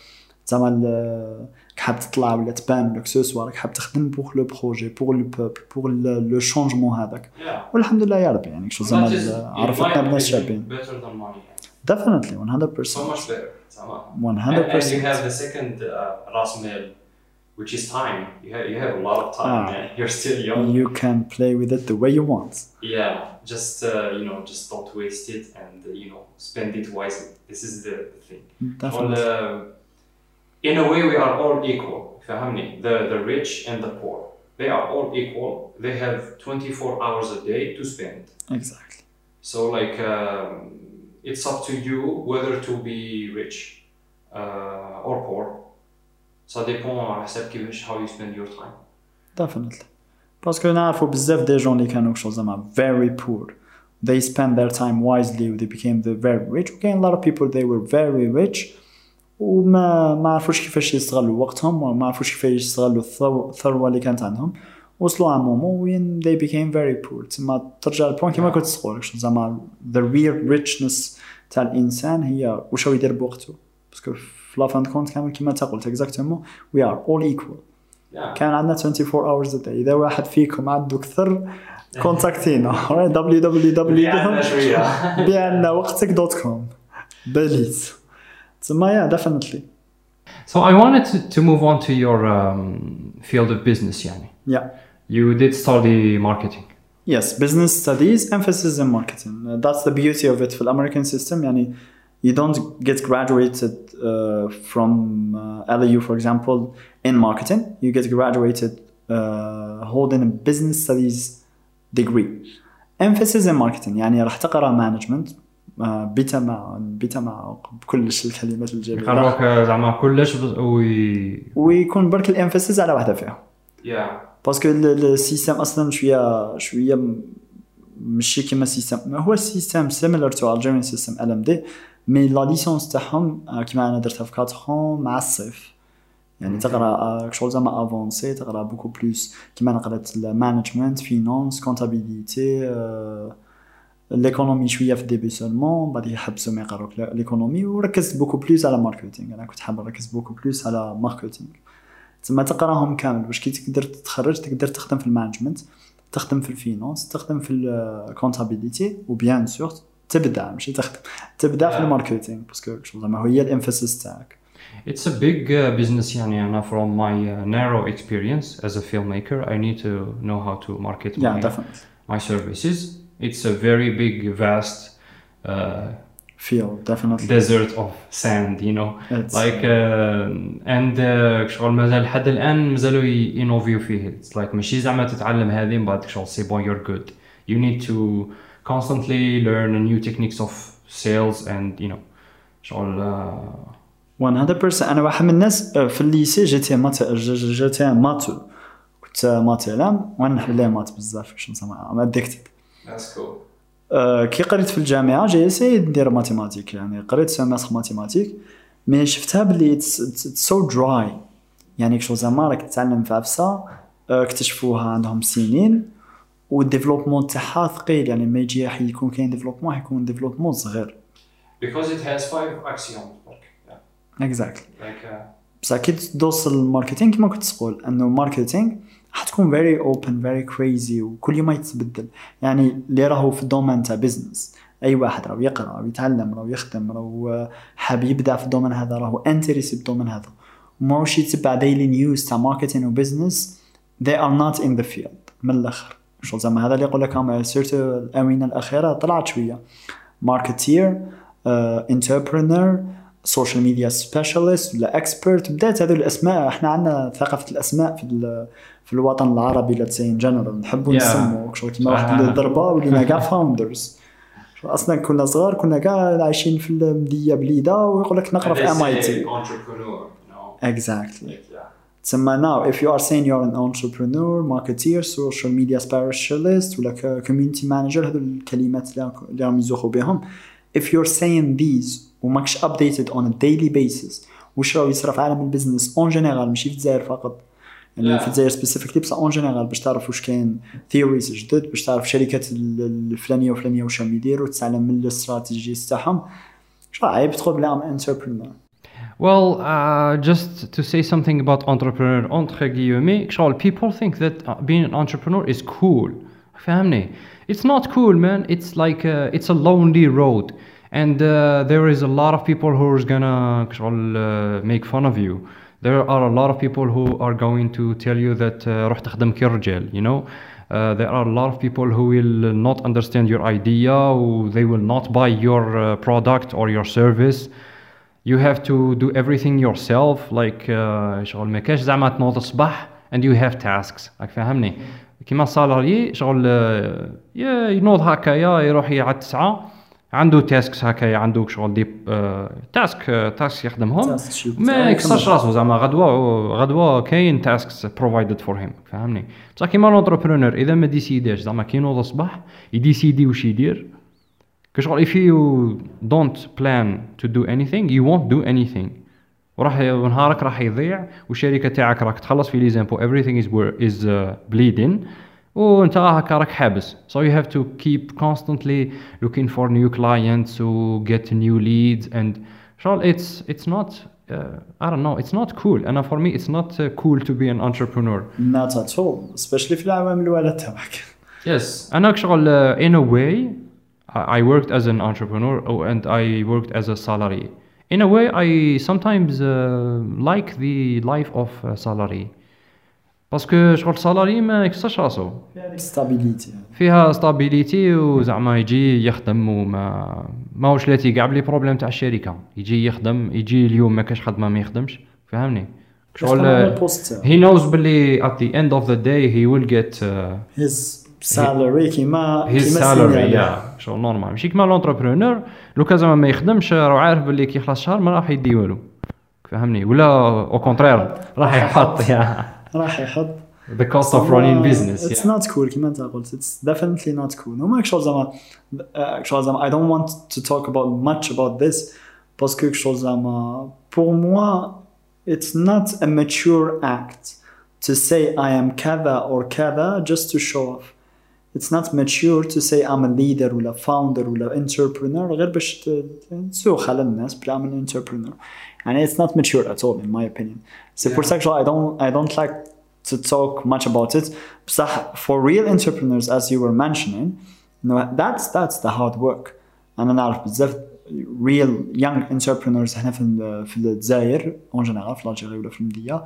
زعما حاب تطلع ولا تبان ولا كسوسوا راك حاب تخدم بور لو بروجي بور لو بوبل بور لو شونجمون هذاك والحمد لله يا ربي يعني شو زعما عرفتنا بناس شابين definitely one hundred percent so much better one hundred percent and, and you have the second uh, ras mal which is time you have you have a lot of time ah, man. You're still young you can play with it the way you want yeah just uh, you know just don't waste it and uh, you know spend it wisely this is the, the thing definitely well, uh, in a way we are all equal فهمني the the rich and the poor they are all equal they have twenty-four hours a day to spend exactly so like um, it's up to you whether to be rich uh, or poor. Ça dépend على حسب كيفاش how you spend your time. Definitely. باسكو نعرفوا بزاف دي جون اللي كانوا شغل زعما very poor. They spent their time wisely and they became the very rich. وكاين a lot of people they were very rich وما ما عرفوش كيفاش يستغلوا وقتهم وما عرفوش كيفاش يستغلوا الثروة اللي كانت عندهم. وصلوا على مومون وين they became very poor. تما ترجع البوينت كيما كنت تقول زعما the real richness تاع الانسان هي واش هو يدير بوقته باسكو في لا فان كونت كامل كيما انت قلت اكزاكتومون we are all equal yeah. كان عندنا twenty-four hours a day اذا واحد فيكم عنده كثر كونتاكتينا دبليو دبليو دبليو بيعنا وقتك دوت كوم بليز تما yeah definitely. So I wanted to, to move on to your um, field of business يعني. Yeah. You did study marketing. Yes, business studies, emphasis in marketing. Uh, that's the beauty of it في American system. يعني you don't get graduated uh, from uh, L A U, for example, in marketing. You get graduated uh, holding a business studies degree. Emphasis in marketing. يعني راح تقرأ management. Uh, بيتا مع بيتا مع بكلش الكلمات الجميلة. يقرأوك زعما كلش وي ويكون برك الانفاسيس على واحدة فيها. Yeah. باسكو السيستم اصلا شويه شويه ماشي كيما السيستم هو السيستم سيميلر تو الجيرمان سيستم ال ام دي مي لا ليسونس تاعهم كيما انا درتها في أربعة مع الصيف يعني تقرا شغل زعما افونسي تقرا بوكو بلوس كيما انا قرات المانجمنت فينانس كونتابيليتي ليكونومي شويه في الديبي سولمون بعد يحبسوا ما يقراوك ليكونومي وركزت بوكو بلوس على ماركتينغ انا كنت حاب نركز بوكو بلوس على ماركتينغ تما تقراهم كامل باش كي تقدر تتخرج تقدر تخدم في المانجمنت تخدم في الفينانس تخدم في الكونتابيليتي وبيان سور تبدع ماشي تخدم تبدع yeah. في الماركتينغ باسكو زعما هي الانفاسيس تاعك. It's a big uh, business يعني أنا from my uh, narrow experience as a filmmaker I need to know how to market yeah, my, definitely. my services. It's a very big vast uh, field definitely desert of sand you know it's like uh, and uh, شغل مازال لحد الآن مازالوا ينوفيو فيه it's like ماشي زعما تتعلم هذه من بعد شغل سي بون you're good you need to constantly learn new techniques of sales and you know شغل uh, one hundred percent. أنا واحد من الناس في الليسي جيتي مات جيتي ماتو كنت ماتيلام وأنا نحب ليه مات بزاف شو نسمع I'm addicted. That's cool. Uh, كي قريت في الجامعه جاي سي ندير ماتيماتيك يعني قريت سمستر ماتيماتيك مي شفتها بلي اتس سو دراي يعني كشو زعما راك تتعلم في عفسه اكتشفوها عندهم سنين والديفلوبمون تاعها ثقيل يعني ما يجي يكون كاين ديفلوبمون يكون ديفلوبمون صغير because it has five axioms like yeah exactly like uh, بصح كي توصل للماركتينغ كيما كنت تقول انه الماركتينغ حتكون very open very crazy وكل يوم يتبدل يعني اللي راهو في الدومين تاع بزنس اي واحد راهو يقرا راهو يتعلم راهو يخدم راهو حاب يبدع في الدومين هذا راهو انتريسي بالدومين هذا وماهوش يتبع ديلي نيوز تاع ماركتينغ وبزنس they are not in the field من الاخر شغل زعما هذا اللي يقول لك هم سيرتو الاونه الاخيره طلعت شويه ماركتير انتربرينور سوشيال ميديا سبيشالست ولا اكسبرت بدات هذو الاسماء احنا عندنا ثقافه الاسماء في في الوطن العربي لا تسين جنرال نحبوا نسموا شغل كيما واحد الضربه ولينا كاع فاوندرز اصلا كنا صغار كنا كاع عايشين في المديه بليده ويقول لك نقرا في ام اي تي exactly تسمى now if you are saying you're an entrepreneur marketeer social media specialist ولا community manager هذو الكلمات اللي راهم يزوخوا بهم if you're saying these وماكش updated on a daily basis وش راهو يصرا في عالم البزنس اون جينيرال ماشي في الجزائر فقط يعني في الجزائر سبيسيفيكلي بصح اون جينيرال باش تعرف واش كاين ثيوريز جدد باش تعرف شركات الفلانيه وفلانيه واش راهم يديروا وتتعلم من الاستراتيجيز تاعهم شو عيب تدخل بلا entrepreneur. Well, uh, just to say something about entrepreneur, entre guillemets, people think that being an entrepreneur is cool. فهمني? It's not cool, man. It's like a, it's a lonely road, and uh, there is a lot of people who are gonna uh, make fun of you. There are a lot of people who are going to tell you that روح تخدم كرجال, you know. Uh, there are a lot of people who will not understand your idea, who they will not buy your uh, product or your service. You have to do everything yourself, like شغل ما كاش زعما تنوض الصباح and you have tasks. راك فاهمني؟ كيما السالاري شغل ينوض هكايا يروح على التسعة عنده تاسكس هكايا عنده شغل دي تاسك تاسك يخدمهم ما يكسرش راسو زعما غدوه غدوه كاين تاسكس بروفايدد فور هيم فهمني؟ بصح كيما الانتربرونور اذا ما ديسيداش زعما كي ينوض الصباح يديسيدي واش يدير كشغل if you don't plan to do anything you won't do anything وراح نهارك راح يضيع والشركه تاعك راك تخلص في لي زامبو everything is is uh, bleeding وانت هكا راك حابس so you have to keep constantly looking for new clients to get new leads and شغل it's it's not uh, I don't know it's not cool and for me it's not uh, cool to be an entrepreneur not at all especially في العوام الاولى تاعك yes انا شغل uh, in a way I worked as an entrepreneur and I worked as a salary. In a way, I sometimes uh, like the life of uh, salary. parce que شغل salary ما يكسرش راسو. فيها stability. فيها stability وزعما يجي يخدم وما ماهوش لاتي كاع بلي بروبليم تاع الشركة. يجي يخدم يجي اليوم ما كاش خدمة ما يخدمش. فهمني؟ شغل he knows بلي at the end of the day he will get uh, his salary كيما his salary yeah شغل نورمال ماشي كيما الانتربرونور لو كان زعما ما يخدمش راه عارف باللي كي يخلص الشهر ما راح يدي والو فهمني ولا او كونترير راح يحط يا راح يحط the cost of running business it's yeah. not cool كيما انت قلت it's definitely not cool وما كشغل زعما كشغل زعما I don't want to talk about much about this باسكو كشغل زعما pour moi it's not a mature act to say I am كذا or كذا just to show off. It's not mature to say I'm a leader ولا founder ولا entrepreneur غير باش تسوق على الناس بلا I'm an entrepreneur. يعني it's not mature at all in my opinion. So yeah. for sexual I don't I don't like to talk much about it. بصح for real entrepreneurs as you were mentioning, you know, that's that's the hard work. أنا نعرف بزاف real young entrepreneurs هنا في في الجزائر en général في الجزائر ولا في المدية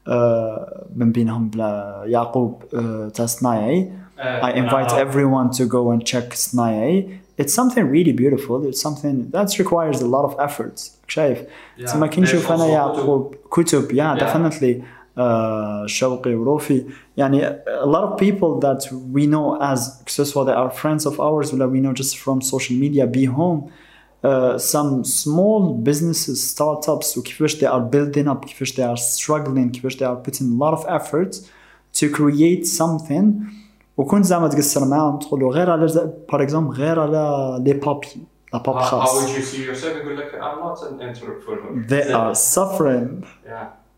من بينهم بلا يعقوب تاع صنايعي. I invite everyone to go and check صنايعي. It's something really beautiful. It's something that requires a lot of effort. شايف؟ تسمى كي نشوف أنا يعقوب كتب yeah, yeah. definitely uh, شوقي وروفي يعني a lot of people that we know as successful they are friends of ours ولا we know just from social media be home uh, some small businesses startups وكيفاش they are building up كيفاش they are struggling كيفاش they are putting a lot of effort to create something وكنت زعما تقصر معاهم تقولوا غير على par exemple غير على لي بابي لا باب خاص. How would you see yourself? يقول لك I'm not an entrepreneur. They are suffering. Yeah.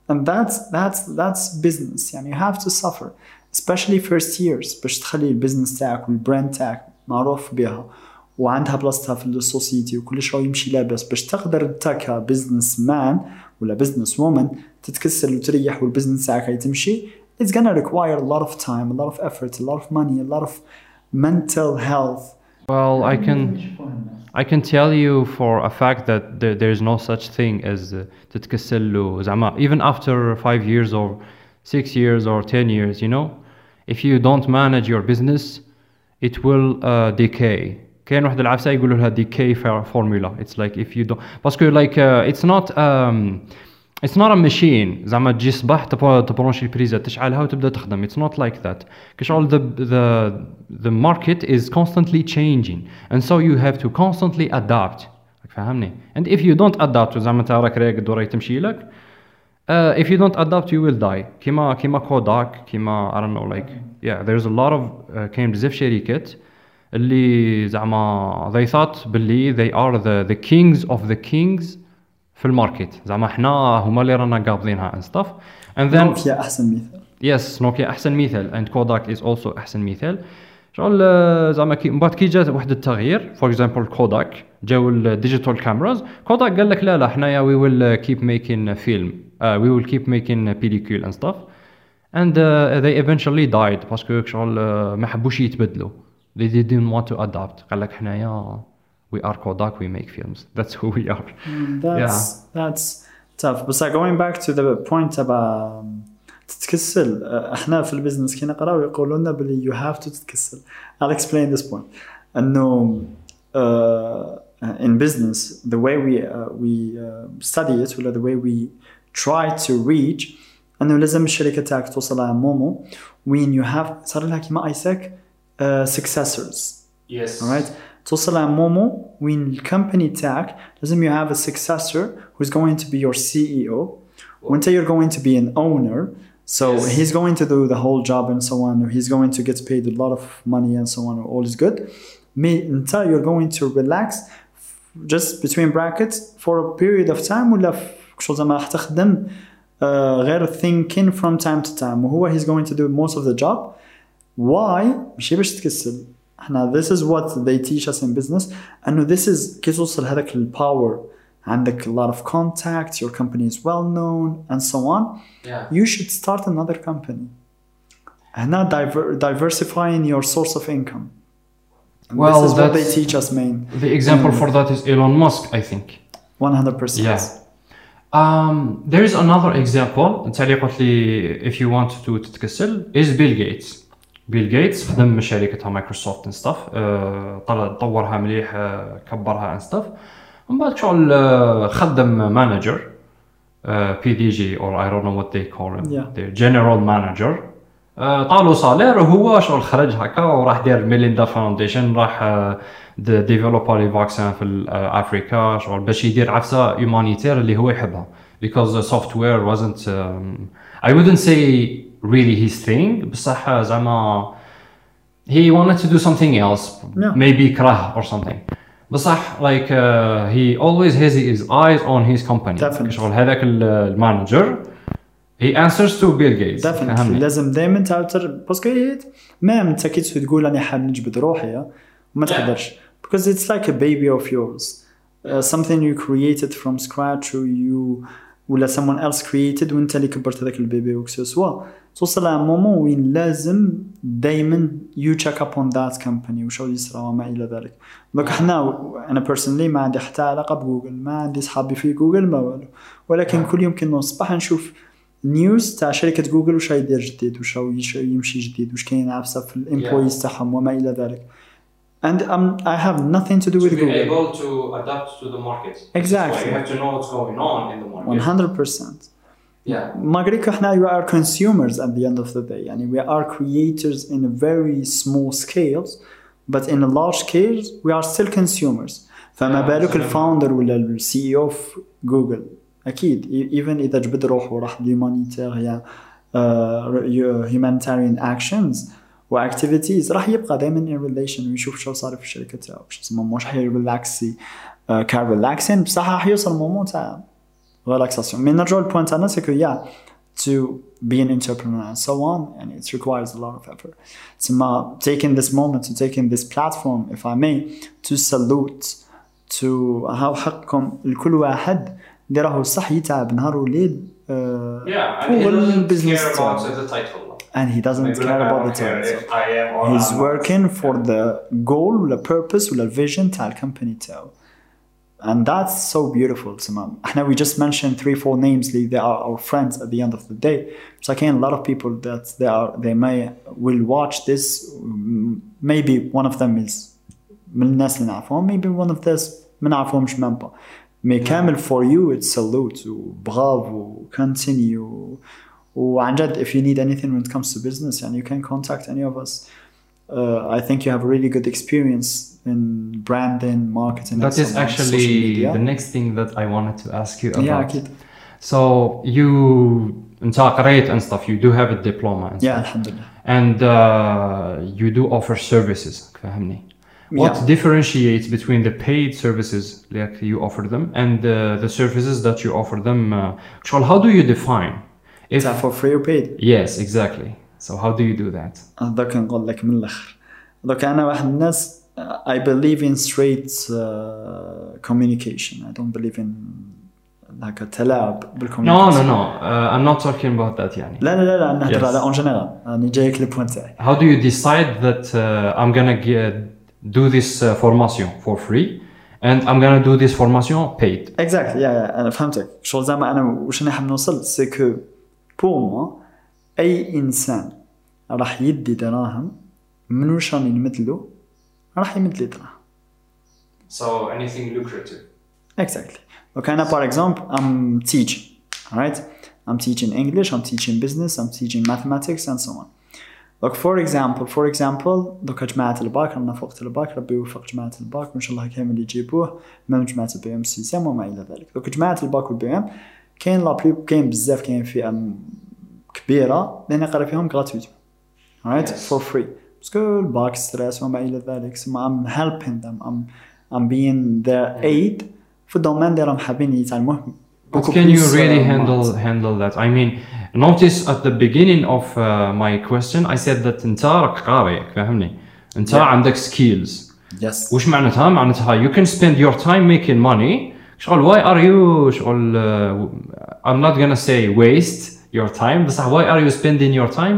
and that's that's that's business يعني you have to suffer especially first years باش تخلي البزنس تاعك والبراند تاعك معروف بها وعندها بلاصتها في السوسيتي وكل شيء يمشي لاباس باش تقدر انت كبزنس مان ولا بزنس وومن تتكسل وتريح والبزنس تاعك تمشي. It's gonna require a lot of time, a lot of effort, a lot of money, a lot of mental health. Well, I can I can tell you for a fact that there, there is no such thing as uh, تتكسل زعما even after five years or six years or ten years, you know, if you don't manage your business it will uh, decay. كاين واحد العفسه يقولوا لها decay formula. It's like if you don't باسكو like uh, it's not um, it's not a machine زعما تجي صباح تبرونشي البريزه تشعلها وتبدا تخدم. It's not like that. كشغل the the the market is constantly changing and so you have to constantly adapt. فهمني. And if you don't adapt زعما انت راك راقد وراي تمشي لك uh, if you don't adapt you will die. كيما كيما كوداك كيما I don't know like yeah there's a lot of uh, كاين بزاف شركات اللي زعما they thought باللي they are the the kings of the kings في الماركت زعما احنا هما اللي رانا قابضينها and stuff and then نوكيا احسن مثال. yes نوكيا احسن مثال and Kodak is also احسن مثال. شغل زعما كي من بعد كي جات واحد التغيير for example Kodak جاو الديجيتال كاميراز Kodak قال لك لا لا حنايا we will keep making film uh, we will keep making pellicule and stuff and uh, they eventually died باسكو شغل ما حبوش يتبدلوا. They didn't want to adapt. قال لك حنايا we are Kodak, we make films. That's who we are. Mm, that's yeah. that's tough. But so going back to the point about تتكسل احنا في البزنس كي نقراو يقولوا لنا بلي you have to تتكسل. I'll explain this point. انه uh, in business the way we uh, we uh, study it ولا the way we try to reach انه لازم الشركه تاعك توصل على مومو when you have صار لها كيما ايساك Uh, successors. Yes. Alright. توصل على مومو when الكمباني تاعك لازم you have a successor who's going to be your C E O. وانت you're going to be an owner. So yes. he's going to do the whole job and so on. He's going to get paid a lot of money and so on. All is good. Me انت you're going to relax just between brackets for a period of time ولا شو زعما راح تخدم uh, غير thinking from time to time وهو he's going to do most of the job. Why؟ مش باش تكسل. احنا this is what they teach us in business. انه this is كي توصل هذاك الباور عندك a lot of contacts, your company is well known and so on. Yeah. You should start another company. هنا diver- diversifying your source of income. And well, this is what they teach us main. The example um, for that is Elon Musk, I think. one hundred percent. Yeah. Um, there is another example. انت اللي قلت لي if you want to تتكسل is Bill Gates. بيل جيتس خدم شركتها مايكروسوفت and stuff uh, طورها مليح uh, كبرها and stuff ومن بعد شغل uh, خدم مانجر بي دي جي or I don't know what they call him yeah. their general manager uh, طالوا صالير وهو شغل خرج هكا وراح دير ميليندا فاونديشن راح ديفلوبر لي فاكسين في افريكا شغل باش يدير عفسه هيومانيتير اللي هو يحبها because the software wasn't um, I wouldn't say really his thing بصح زعما he wanted to do something else yeah. maybe كره or something بصح like uh, he always has his eyes on his company شغل هذاك المانجر he answers to Bill Gates definitely لازم دائما تعتر باسكو ما انت كي تقول انا حاب نجبد روحي وما تقدرش because it's like a baby of yours uh, something you created from scratch or you ولا someone else created وانت اللي كبرت هذاك البيبي وكسوا توصل على مومو وين لازم دايما you check up on that company وشو يصير وما الى ذلك. دونك احنا انا personally ما عندي حتى علاقه بجوجل ما عندي اصحابي في جوجل ما والو ولكن كل يوم كي نصبح نشوف نيوز تاع شركه جوجل وش يدير جديد وش يمشي جديد وش كاين عفسه في الامبلويز تاعهم وما الى ذلك. And um, I have nothing to do to with be Google. able to adapt to the market. Exactly. So you have to know what's going on in the market. one hundred percent. Yeah. Magrika احنا we are consumers at the end of the day. يعني we are creators in a very small scales, but in a large scales we are still consumers. فما بالك الفاوندر ولا السي اي او في جوجل أكيد even إذا جبد روحه وراح لhumanitarian uh, humanitarian actions واكتيفيتيز راح يبقى دائما in relation ويشوف شو صار في الشركه تاعو باش اسمه مش حيريلاكسي كار ريلاكسين بصح راح يوصل مومون تاع relaxation. Mais نرجع للبوينت تاعنا c'est que yeah to be an entrepreneur and so on, and it requires a lot of effort. So taking this moment, to taking this platform, if I may, to salute to هاو حقكم لكل واحد اللي راهو صح يتعب نهار وليل. Uh, yeah, and he doesn't care about the title. And he doesn't Maybe care like about the title. He's I'm working not. for the goal, the purpose, the vision تاع الكومباني تاعو. And that's so beautiful. احنا we just mentioned three, four names. They are our friends at the end of the day. So again, a lot of people that they are, they may will watch this. Maybe one of them is من الناس اللي نعرفهم. Maybe one of this ما نعرفهمش منبا. Mais كامل for you, it's salute وبرافو continue. وعن جد if you need anything when it comes to business, and you can contact any of us. Uh, I think you have a really good experience in branding, marketing. That is actually the next thing that I wanted to ask you about. Yeah, أكيد. So you أنت قريت and stuff. You do have a diploma. And Yeah, stuff. alhamdulillah. And uh, you do offer services. فهمني. What Yeah. differentiates between the paid services like you offer them and uh, the services that you offer them? Uh, how do you define? If Is that for free or paid? Yes, exactly. So how do you do that? هذاك نقول لك من الآخر. هذاك أنا واحد من الناس. I believe in straight uh, communication. I don't believe in like a تلاعب بالcommunication. No, no, no. Uh, I'm not talking about that يعني. لا لا لا لا نهضر Yes. على on general. أنا جايك للبوينت تاعي. How do you decide that uh, I'm gonna get, do this uh, formation for free and I'm gonna do this formation paid? Exactly. Yeah, yeah. أنا فهمتك. شغل زعما أنا وش نحب نوصل c'est que pour moi أي إنسان راح يدي دراهم منو شان يمثله راح يمثل دراهم. So anything lucrative. Exactly. Okay, now for example, I'm teaching, all right? I'm teaching English, I'm teaching business, I'm teaching mathematics, and so on. Look, for example, for example, دوكا جماعة الباك رانا فوق الباك ربي يوفق جماعة الباك وإن شاء الله كامل يجيبوه من جماعة البي ام سي سام وما إلى ذلك. دوكا جماعة الباك والبي ام كاين لابلي كاين بزاف كاين فئة كبيرة لأن يقرا فيهم gratuitement, all right? Yes. For free. باسكو الباك ستريس وما إلى ذلك. So I'm helping them. I'm I'm being their aid في الدومين اللي راهم حابين يتعلموه. But can you really handle handle that? I mean, notice at the beginning of uh, my question I said that أنت راك قارئ فهمني. أنت Yeah. عندك skills. Yes. وش معناتها؟ معناتها you can spend your time making money. شغل why are you شغل uh, I'm not gonna say waste your time بس why are you spending your time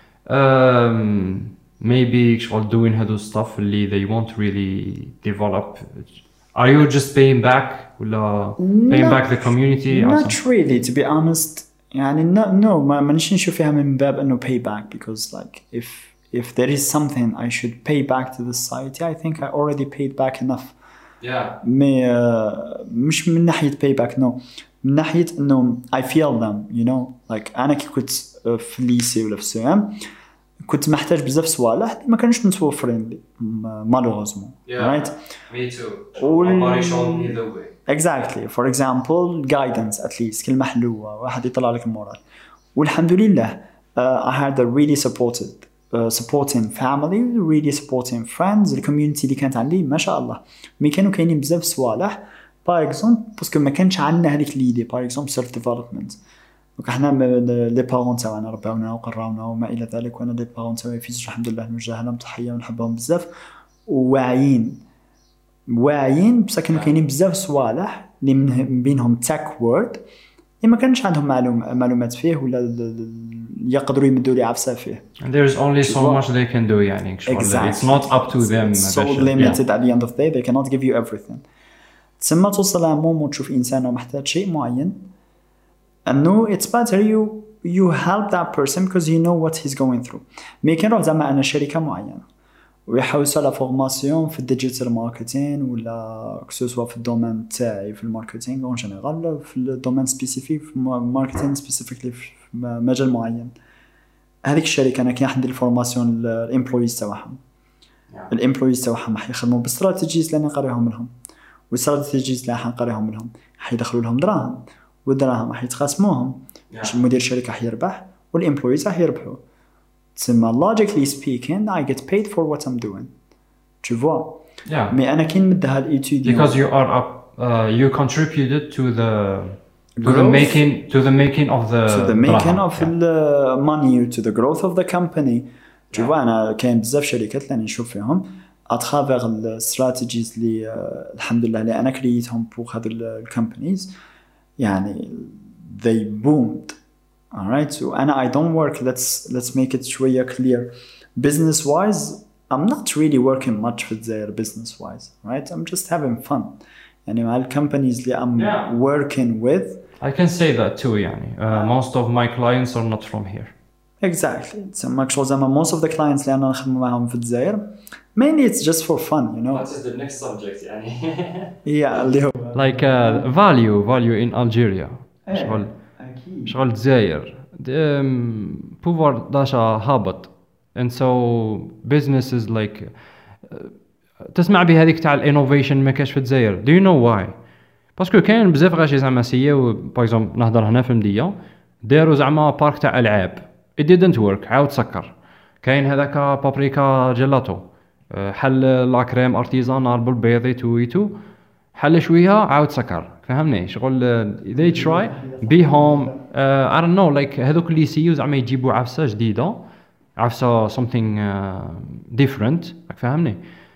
um, maybe شغل doing هادو stuff اللي they won't really develop. Are you just paying back ولا paying No, back the community or Not something? really, to be honest. يعني no, no ما مانيش نشوف فيها من باب إنه pay back, because like if if there is something I should pay back to the society, I think I already paid back enough. Yeah. مي uh, مش من ناحية pay back, no. من ناحية إنه I feel them, you know. Like أنا كي كنت في الليسي ولا في السيام كنت محتاج بزاف صوالح ما كانوش متوفرين لي malheureusement. Yeah. Right? Me too. All- My body showed me the way. Exactly. For example, guidance at least كلمة حلوة واحد يطلع لك المورال. والحمد لله uh, I had a really supported uh, supporting family, really supporting friends. الكوميونتي اللي كانت عندي ما شاء الله مي كانوا كاينين بزاف صوالح. باغ اكزومبل باسكو ما كانش عندنا هذيك ليدي باغ اكزومبل سيلف ديفلوبمنت. دونك حنا لي بارون تاعنا رباونا وقراونا وما الى ذلك، وانا لي بارون تاعي في الحمد لله نوجه لهم تحيه ونحبهم بزاف وواعيين واعيين بصح كانوا كاينين بزاف صوالح اللي من بينهم تاك وورد اللي ما كانش عندهم معلوم معلومات فيه ولا يقدروا يمدوا لي عفسه فيه. And there's only so much they can do يعني. Exactly. It's not up to them. It's so limited at the end of the day. They cannot give you everything. تسمى توصل لمومو تشوف إنسان محتاج شيء معين أنه it's better you you help that person because you know what he's going through. مي كان روح زعما أنا شركة معينة ويحوسوا على فورماسيون في الديجيتال ماركتين ولا كسوسوا في الدومين تاعي في الماركتينغ اون جينيرال في الدومين سبيسيفيك في ماركتينغ سبيسيفيكلي في مجال معين. هذيك الشركة أنا كي عندي الفورماسيون الامبلويز تاعهم الامبلويز تاعهم راح يخدموا باستراتيجيز اللي نقريهم لهم والاستراتيجيز اللي راح نقريهم لهم حيدخلوا لهم دراهم والدراهم راح يتقاسموهم باش المدير الشركة راح يربح والامبلويز راح يربحوا. تسمى logically speaking I get paid for what I'm doing. Tu vois? Yeah. Mais أنا كي نمدها الإيتوديون Because you are up, uh, you contributed to the to the making to the making of the to the making draham. of the money to the growth of the company. Tu vois أنا كاين بزاف شركات اللي نشوف فيهم اترافيغ الاستراتيجيز اللي الحمد لله اللي انا كريتهم بوغ هاد الكومبانيز يعني they boomed. Alright, so and I don't work, let's let's make it شوية clear. Business wise, I'm not really working much with their business wise, right? I'm just having fun. يعني مع الكومبانيز اللي I'm Yeah. working with. I can say that too يعني uh, most of my clients are not from here. Exactly. تسمى شغل زعما most of the clients اللي أنا نخدم معهم في الجزائر mainly it's just for fun, you know. That is the next subject يعني. Yeah, اللي هو Like uh, value value in Algeria. شغل أكيد. شغل الجزائر بوفر داشا هابط and so businesses like uh, تسمع بهذيك تاع الانوفيشن ما كاش في الجزائر. Do you know why؟ باسكو كاين بزاف غاشي زعما سياو باغ اكزومبل نهضر هنا في المديه داروا زعما بارك تاع العاب it didn't work عاود سكر. كاين هذاك بابريكا جيلاتو حل لاكريم ارتيزانال بالبيض تويتو حل شويه عاود سكر فهمني شغل they try be home uh, I don't know like هذوك اللي يسيو زعما يجيبوا عفسه جديده عفسه something uh, different فهمني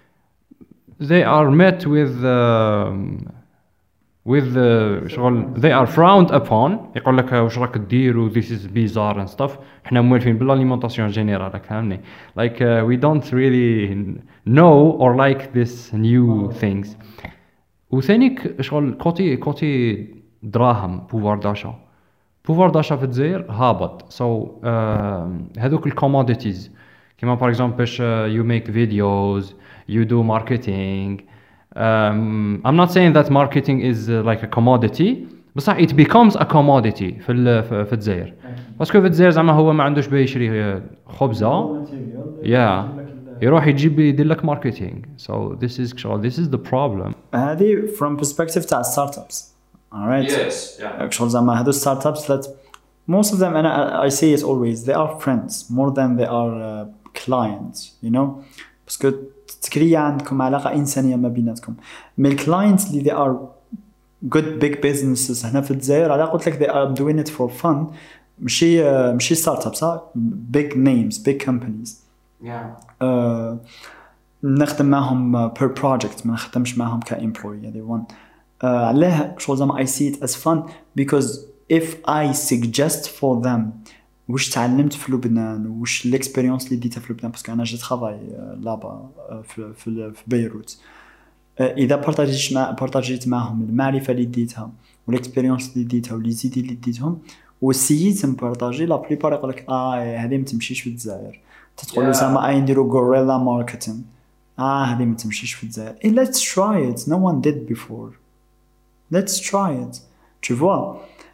they are met with uh, with uh, شغل they are frowned upon يقول لك واش راك دير this is bizarre and stuff احنا موالفين بالاليمونطاسيون جينيرال راك فهمني like uh, we don't really know or like this new things. وثانيك شغل كوتي كوتي دراهم بوفار داشا بوفار داشا في الجزائر هابط so uh, هذوك الكوموديتيز كيما باغ اكزومبل باش you make videos you do marketing. Um, I'm not saying that marketing is uh, like a commodity بصح it becomes a commodity في ال في الجزائر باسكو في الجزائر زعما هو ما عندوش باش يشري خبزه yeah يروح يجيب يدير لك ماركتينغ so this is this is the problem. هذه from perspective تاع ستارت ابس. alright. Yes. Yeah. شغل زعما هذو ستارت ابس that most of them and I, I say it always they are friends more than they are uh, clients you know باسكو تكري عندكم علاقة إنسانية ما بيناتكم. من الكلاينتس اللي they are good big businesses هنا في الجزائر على قلت لك they are doing it for fun مشي مشي ستارت ابس big names big companies. Yeah. uh, نخدم معهم per project ما نخدمش معهم كإمبلوي they want uh, علاه شغل زعما I see it as fun because if I suggest for them واش تعلمت في لبنان واش الاكسبيريونس اللي ديتها في لبنان باسكو انا جيت ترافاي لابا في في في بيروت اذا بارطاجيت مع بارطاجيت معهم المعرفه اللي ديتها والاكسبيريونس اللي ديتها وليزيد اللي ديتهم وسييت نبارطاجي لا بليبار يقول لك اه هذه ما تمشيش في الجزائر تقول له زعما اي نديرو غوريلا ماركتينغ اه هذه ما تمشيش في الجزائر hey, let's try it no one did before let's try it tu vois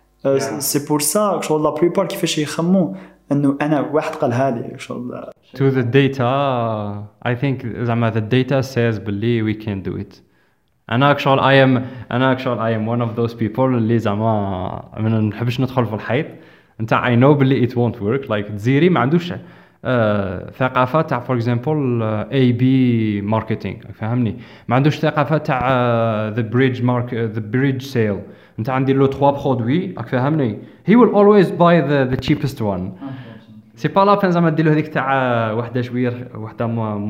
سي بور سا شغل لا بليبار كيفاش يخمو انه انا واحد قالها لي شغل to the data I think زعما the data says باللي we can do it. انا actually I am انا actually I am one of those people اللي زعما ما نحبش ندخل في الحيط نتاع I know باللي it won't work like تزيري ما عندوش آه ثقافه تاع فور اكزامبل اي بي ماركتينغ فهمني ما عندوش ثقافه تاع ذا بريدج مارك ذا بريدج سيل نتاع ندير له ثلاثة برودوي راك فهمني he will always buy the the cheapest one سي با لا بين زعما دير له هذيك تاع وحده شويه وحده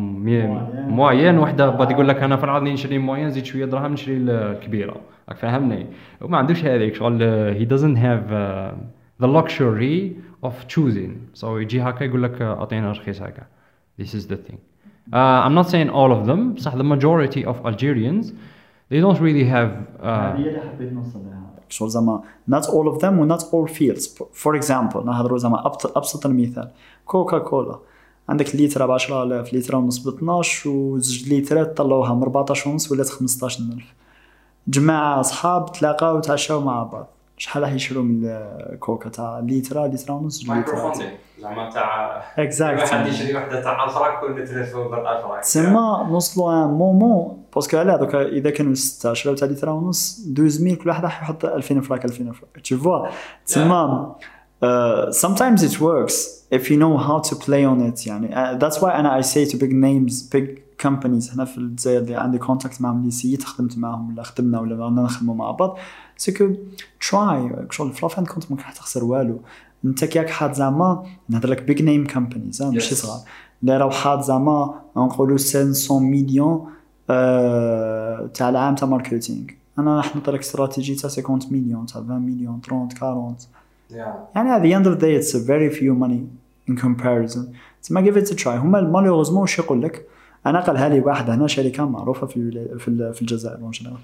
موين وحده بعد يقول لك انا فرضني نشري موين زيد شويه دراهم نشري الكبيره راك فهمني وما عندوش هذيك شغل he doesn't have uh, the luxury of choosing so يجي هكا يقول لك اعطينا رخيص هكا this is the thing. uh, I'm not saying all of them بصح the majority of Algerians they don't really have هذه اللي حبيت نوصل لها شغل زعما not all of them و not all fields for example نهضروا زعما ابسط المثال كوكا كولا عندك لتر ب عشرة آلاف لتر ونص ب اثناش وزوج لترات طلعوها من أربعطاش ونص ولات خمسطاش ألف جماعة أصحاب تلاقاو وتعشاو مع بعض شحال راح يشرو من الكوكا تاع لتر لتر ونص جوج لترات زعما تاع اكزاكت واحد يشري وحده تاع أفراك كل ثلاثة بالأفراك تسمى نوصلوا ان مومون باسكو على دوكا اذا كانوا ستة شراو تاع لتر ونص دوز ميل كل واحد راح يحط ألفين فراك ألفين فراك tu vois تسمى uh, sometimes it works if you know how to play on it يعني uh, that's why أنا I say to big names big كومبانيز هنا في الجزائر اللي عندي كونتاكت معهم اللي سيت خدمت معهم ولا خدمنا ولا رانا نخدموا مع بعض سكو تراي شغل في لافان كنت ممكن تخسر والو انت كياك حاط زعما نهضر لك بيج نيم كومبانيز ماشي صغار اللي راهو حاط زعما نقولوا خمسمية مليون أه... تاع العام تاع ماركتينغ انا راح نعطيك استراتيجي تاع خمسين مليون تاع عشرين مليون ثلاثين أربعين Yeah. يعني at the end of the day it's a very few money in comparison تسمى give it a try هما مالوغوزمون واش يقول لك انا قالها لي واحد هنا شركه معروفه في في في الجزائر اون جينيرال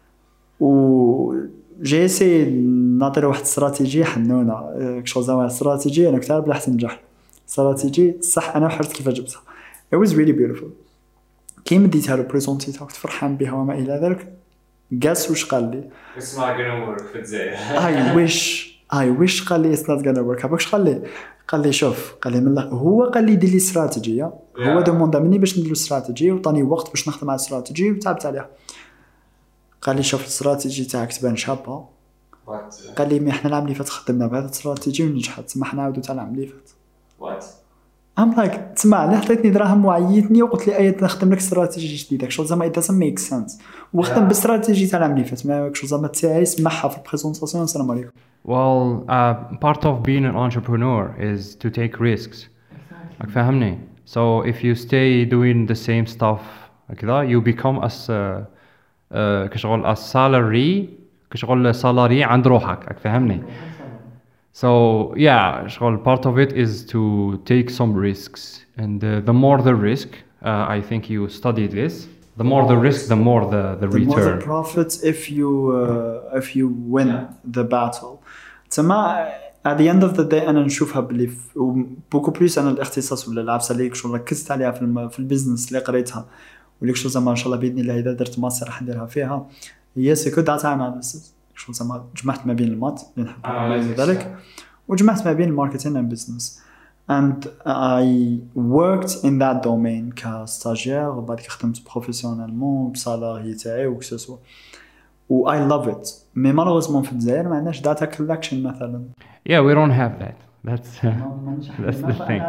و جي سي نعطي واحد استراتيجيه حنونه كشغل زعما استراتيجيه انا كتعرف بلا حتى ننجح استراتيجي صح انا حرت كيف جبتها it was really beautiful كي مديتها له بريزونتيتها كنت فرحان بها وما الى ذلك قاس واش قال لي اسمع gonna work في الجزائر I wish I wish قال لي it's not gonna work هباكش قال لي قال لي شوف قال لي من الله هو قال لي دير لي استراتيجيه هو دوموندا مني باش ندير استراتيجيه وطاني وقت باش نخدم على الاستراتيجيه وتعبت عليها قال لي شوف الاستراتيجيه تاعك تبان شابه قال لي مي احنا العام اللي فات خدمنا بهذا الاستراتيجيه ونجحت تسمى حنا نعاودو تاع العام اللي فات وات I'm like تسمع لا عطيتني دراهم وعيتني وقلت لي ايت نخدم لك استراتيجيه جديده شغل زعما it doesn't make sense وخدم باستراتيجيه تاع العام اللي فات ما شغل زعما تاعي سمعها في البريزونطاسيون السلام عليكم. Well, uh, part of being an entrepreneur is to take risks. Like فهمني. So if you stay doing the same stuff كذا you become as uh, uh, كشغل as salary كشغل salary عند روحك فهمني. So yeah شغل part of it is to take some risks and uh, the more the risk uh, I think you study this the more the risk the more the, the, the return. The more the profits if you uh, if you win yeah. the battle. تسمى at the end of the day أنا نشوفها بلي بوكو بليس أنا الاختصاص ولا العبسة اللي شغل ركزت عليها في الم... في البيزنس اللي قريتها واللي شغل زعما إن شاء الله بإذن الله إذا درت ماستر راح نديرها فيها هي سيكو داتا أناليسيس شغل زعما جمعت ما بين المات اللي نحب ذلك وجمعت ما بين الماركتينغ and business and I worked in that domain كستاجير وبعد كده خدمت بروفيسيونيلمون بسالاري تاعي وكسوسو و I love it مي malheureusement في الجزائر ما عندناش data collection مثلا. Yeah, we don't have that. That's uh, that's the thing.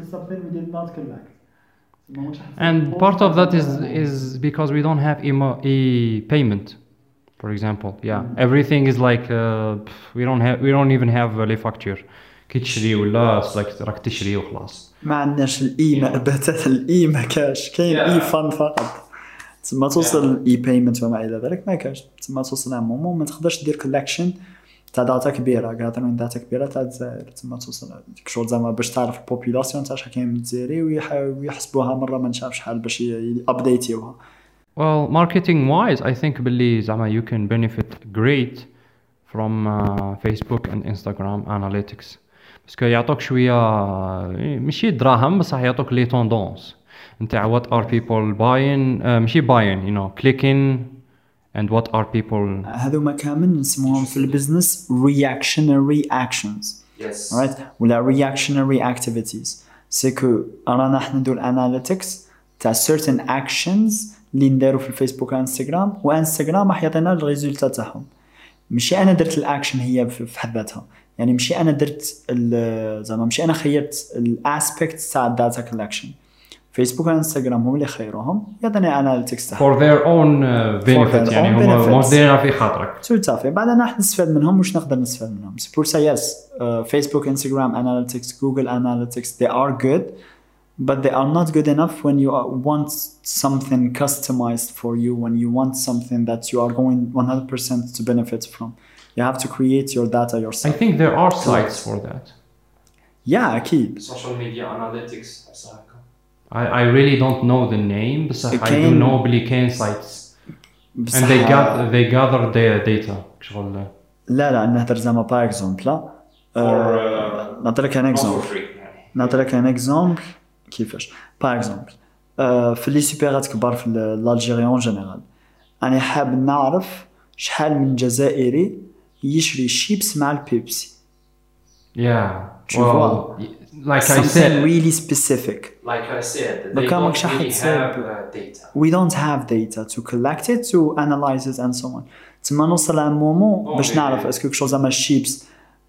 And part of that is is because we don't have emo- e-payment, for example. Yeah, mm-hmm. Everything is like uh, we don't have we don't even have a facture. كي تشري ولا like راك تشري وخلاص. ما عندناش الاي ما باتت الاي ما كاش كاين اي فان فقط. تسمى توصل الاي بايمنت وما الى ذلك ما كاش تسمى توصل عموما ما تقدرش دير كولكشن تاع داتا كبيره قاعدين داتا كبيره تاع الجزائر تسمى توصل شغل زعما باش تعرف البوبولاسيون تاع شحال كاين من الجزائري ويحسبوها مره ما نعرف شحال باش يابديتيوها. Well, marketing wise I think باللي زعما you can benefit great from uh, Facebook and Instagram analytics بس يعطوك شويه ماشي دراهم بصح يعطوك لي توندونس نتاع what are people buying uh, ماشي buying you know clicking and what are people هذو ما كامل نسموهم في البزنس reactionary actions. Yes. Right ولا reactionary activities سيكو رانا حنا ندير analytics تاع certain actions اللي نديرو في الفيسبوك وانستغرام وانستغرام راح يعطينا الريزولتا تاعهم ماشي انا درت الاكشن هي في حد ذاتها يعني ماشي انا درت زعما ماشي انا خيرت الاسبيكت تاع الداتا كولكشن فيسبوك وانستغرام هم اللي خيروهم يعطيني اناليتكس تاعهم for their own uh, benefit يعني هما مصدرين في خاطرك تو صافي بعد انا راح نستفاد منهم واش نقدر نستفاد منهم سي بور سا يس فيسبوك انستغرام اناليتكس جوجل اناليتكس they are good but they are not good enough when you want something customized for you when you want something that you are going one hundred percent to benefit from you have to create your data yourself. I think there are sites for that. Yeah أكيد. Social media analytics. I I really don't know the name but I do know بلي كاين sites and they gather they gather their data شغل. لا لا نهضر زعما باغ اكزومبل نعطيك ان اكزومبل نعطيك ان اكزومبل كيفاش باغ اكزومبل في لي سوبرات كبار في الالجيري اون جينيرال انا حاب نعرف شحال من جزائري يشري شيبس مع البيبسي. Yeah. Tu well, vois, like something I said, really specific. Like I said, they don't really have uh, data. We don't have data to collect it, to analyze it, and so on. تما نوصل لمومون باش نعرف اسكو كشو زعما الشيبس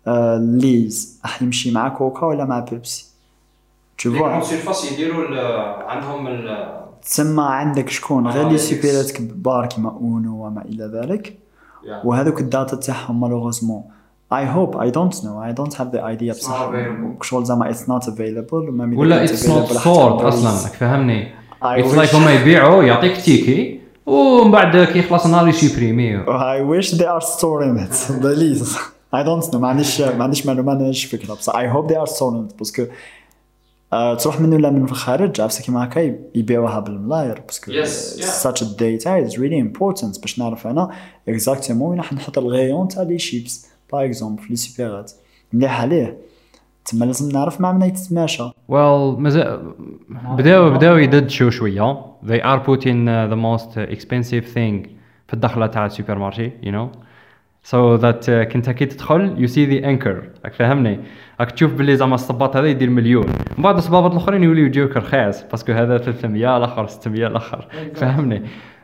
ليز راح يمشي مع كوكا ولا مع بيبسي. Tu vois. Les surface يديروا عندهم ال تسمى عندك شكون غير آه، لي Analytics. سوبيرات كبار كيما اونو وما الى ذلك Yeah. وهذوك الداتا تاعهم مالوغوزمون I hope I don't know I don't have the idea It's not بصح available. شغل زعما it's not available وما مي ولا it's not sold اصلا راك فهمني. I it's wish- like هما يبيعوا يعطيك تيكي ومن بعد كي يخلص النهار يسيبريمي. I wish they are storing it please I don't know ما عنديش ما عنديش معلومة ما عنديش فكرة بس I hope they are storing it باسكو uh, تروح منه ولا من الخارج عرفت كيما هكا يبيعوها بالملاير باسكو Yes, yeah. such a data is really important باش نعرف انا exactement وين راح نحط الغيون تاع لي شيبس باغ اكزومبل في لي سوبيرات مليح عليه تما لازم نعرف مع من يتماشى. well مازال بداو بداو يددشوا شويه. they are putting uh, the most expensive thing في الدخله تاع السوبر مارشي you know so that uh, كنت كي تدخل you see the anchor راك فهمني راك تشوف باللي زعما الصباط هذا يدير مليون من بعد الصباط الاخرين يوليو يجيوك رخاص باسكو هذا ثلاثمية الاخر ستمية الاخر فهمني.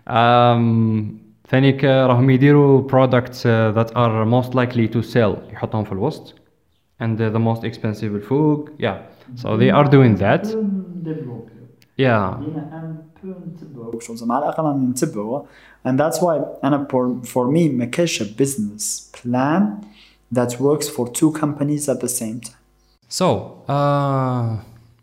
um, ثانيك راهم يديروا products uh, that are most likely to sell يحطهم في الوسط and uh, the most expensive الفوق yeah so they are doing that yeah شغل زعما على الاقل راني نتبعوا and that's why انا for, for me ما كاينش a business plan that works for two companies at the same time. so uh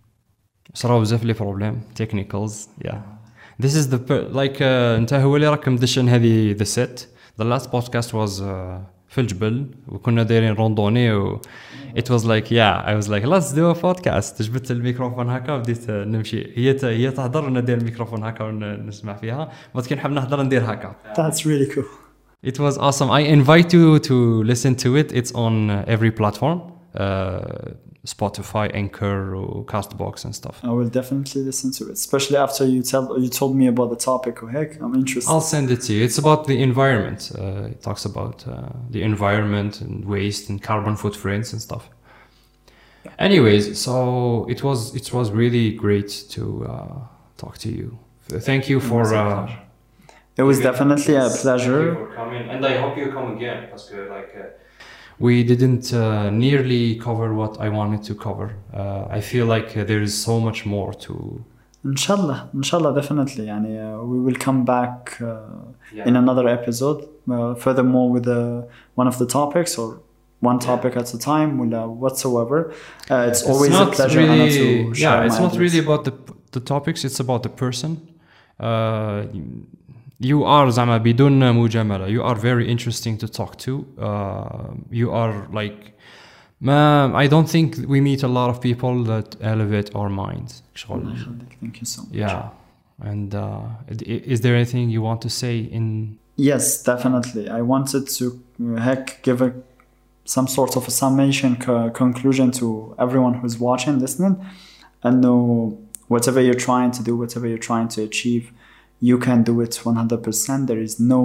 صراو بزاف لي بروبليم technicals yeah this is the per- like uh, انت هو اللي راك مدشن هذه the set the last podcast was uh, في الجبل وكنا دايرين روندوني و it was like yeah I was like let's do a podcast جبت الميكروفون هكا وبديت نمشي هي ت... هي تهضر وانا ندير الميكروفون هكا ونسمع فيها بس كي نحب نهضر ندير هكا. That's really cool. It was awesome. I invite you to listen to it. It's on uh, every platform, uh, Spotify, Anchor, or Castbox and stuff. I will definitely listen to it, especially after you tell you told me about the topic. Oh heck, I'm interested. I'll send it to you. It's about the environment. Uh, it talks about uh, the environment and waste and carbon footprints and stuff. Anyways, so it was it was really great to uh, talk to you. Thank you for. Uh, It was definitely a pleasure. Thank you for coming, and I hope you come again because like uh, we didn't uh, nearly cover what I wanted to cover. Uh, I feel like uh, there is so much more to. Inshallah, inshallah, definitely. Yani, uh, we will come back uh, Yeah. in another episode. Uh, furthermore, with uh, one of the topics or one topic at a time, or whatsoever. Uh, it's, always a pleasure Anna, really, to share yeah, it's my not ideas. really about the the topics. It's about the person. Uh, you are زعما بدون مجاملة. You are very interesting to talk to. Uh, you are like, man, I don't think we meet a lot of people that elevate our minds. Allah يخليك. Thank you so much. Yeah, and uh, i- is there anything you want to say in? Yes, definitely. I wanted to uh, heck give a some sort of a summation co- conclusion to everyone who's watching, listening, and know whatever you're trying to do, whatever you're trying to achieve, you can do it one hundred percent. There is no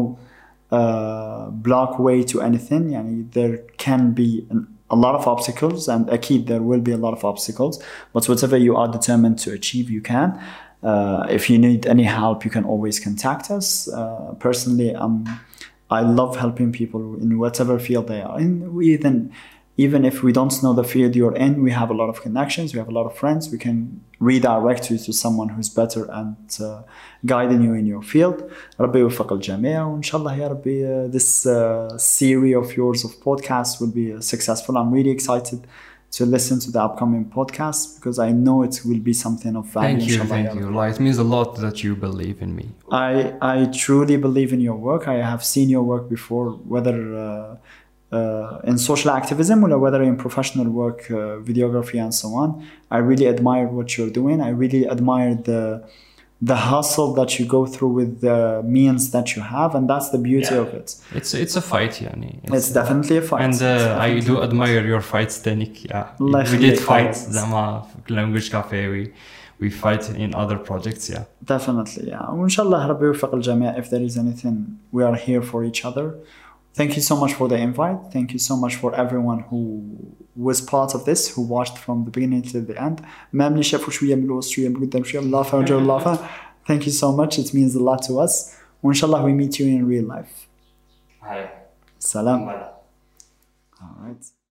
uh, block way to anything. Yani there can be an, a lot of obstacles, and akid there will be a lot of obstacles, but whatever you are determined to achieve, you can. Uh, if you need any help, you can always contact us. Uh, personally, um, I love helping people in whatever field they are in. We even, even if we don't know the field you're in, we have a lot of connections. We have a lot of friends. We can redirect you to someone who's better and uh, guiding you in your field. ربي يوفق الجميع وإن شاء الله يا ربي uh, this uh, series of yours of podcasts will be uh, successful. I'm really excited to listen to the upcoming podcast because I know it will be something of value. Thank you, inshallah, thank ya you. Rabbi. Like, it means a lot that you believe in me. I I truly believe in your work. I have seen your work before, whether uh, uh, in social activism or whether in professional work, uh, videography and so on. I really admire what you're doing. I really admire the the hustle that you go through with the means that you have, and that's the beauty Yeah. of it. It's it's a fight, yani. It's definitely a fight. And It's uh, I definitely do a fight. admire your fights, Tanik. Yeah, Allah we did يخليك. fights. زعما في language cafe. We we fight in other projects. Yeah. Definitely, yeah. وإن شاء الله ربي يوفق الجميع. If there is anything, we are here for each other. Thank you so much for the invite. Thank you so much for everyone who was part of this, who watched from the beginning to the end. ما اللي شافوا شوية من الوسط شوية من قدام شوية من اللافة وجو اللافة. Thank you so much. It means a lot to us. وإن شاء الله we meet you in real life. hi. Salam. Voilà. All right.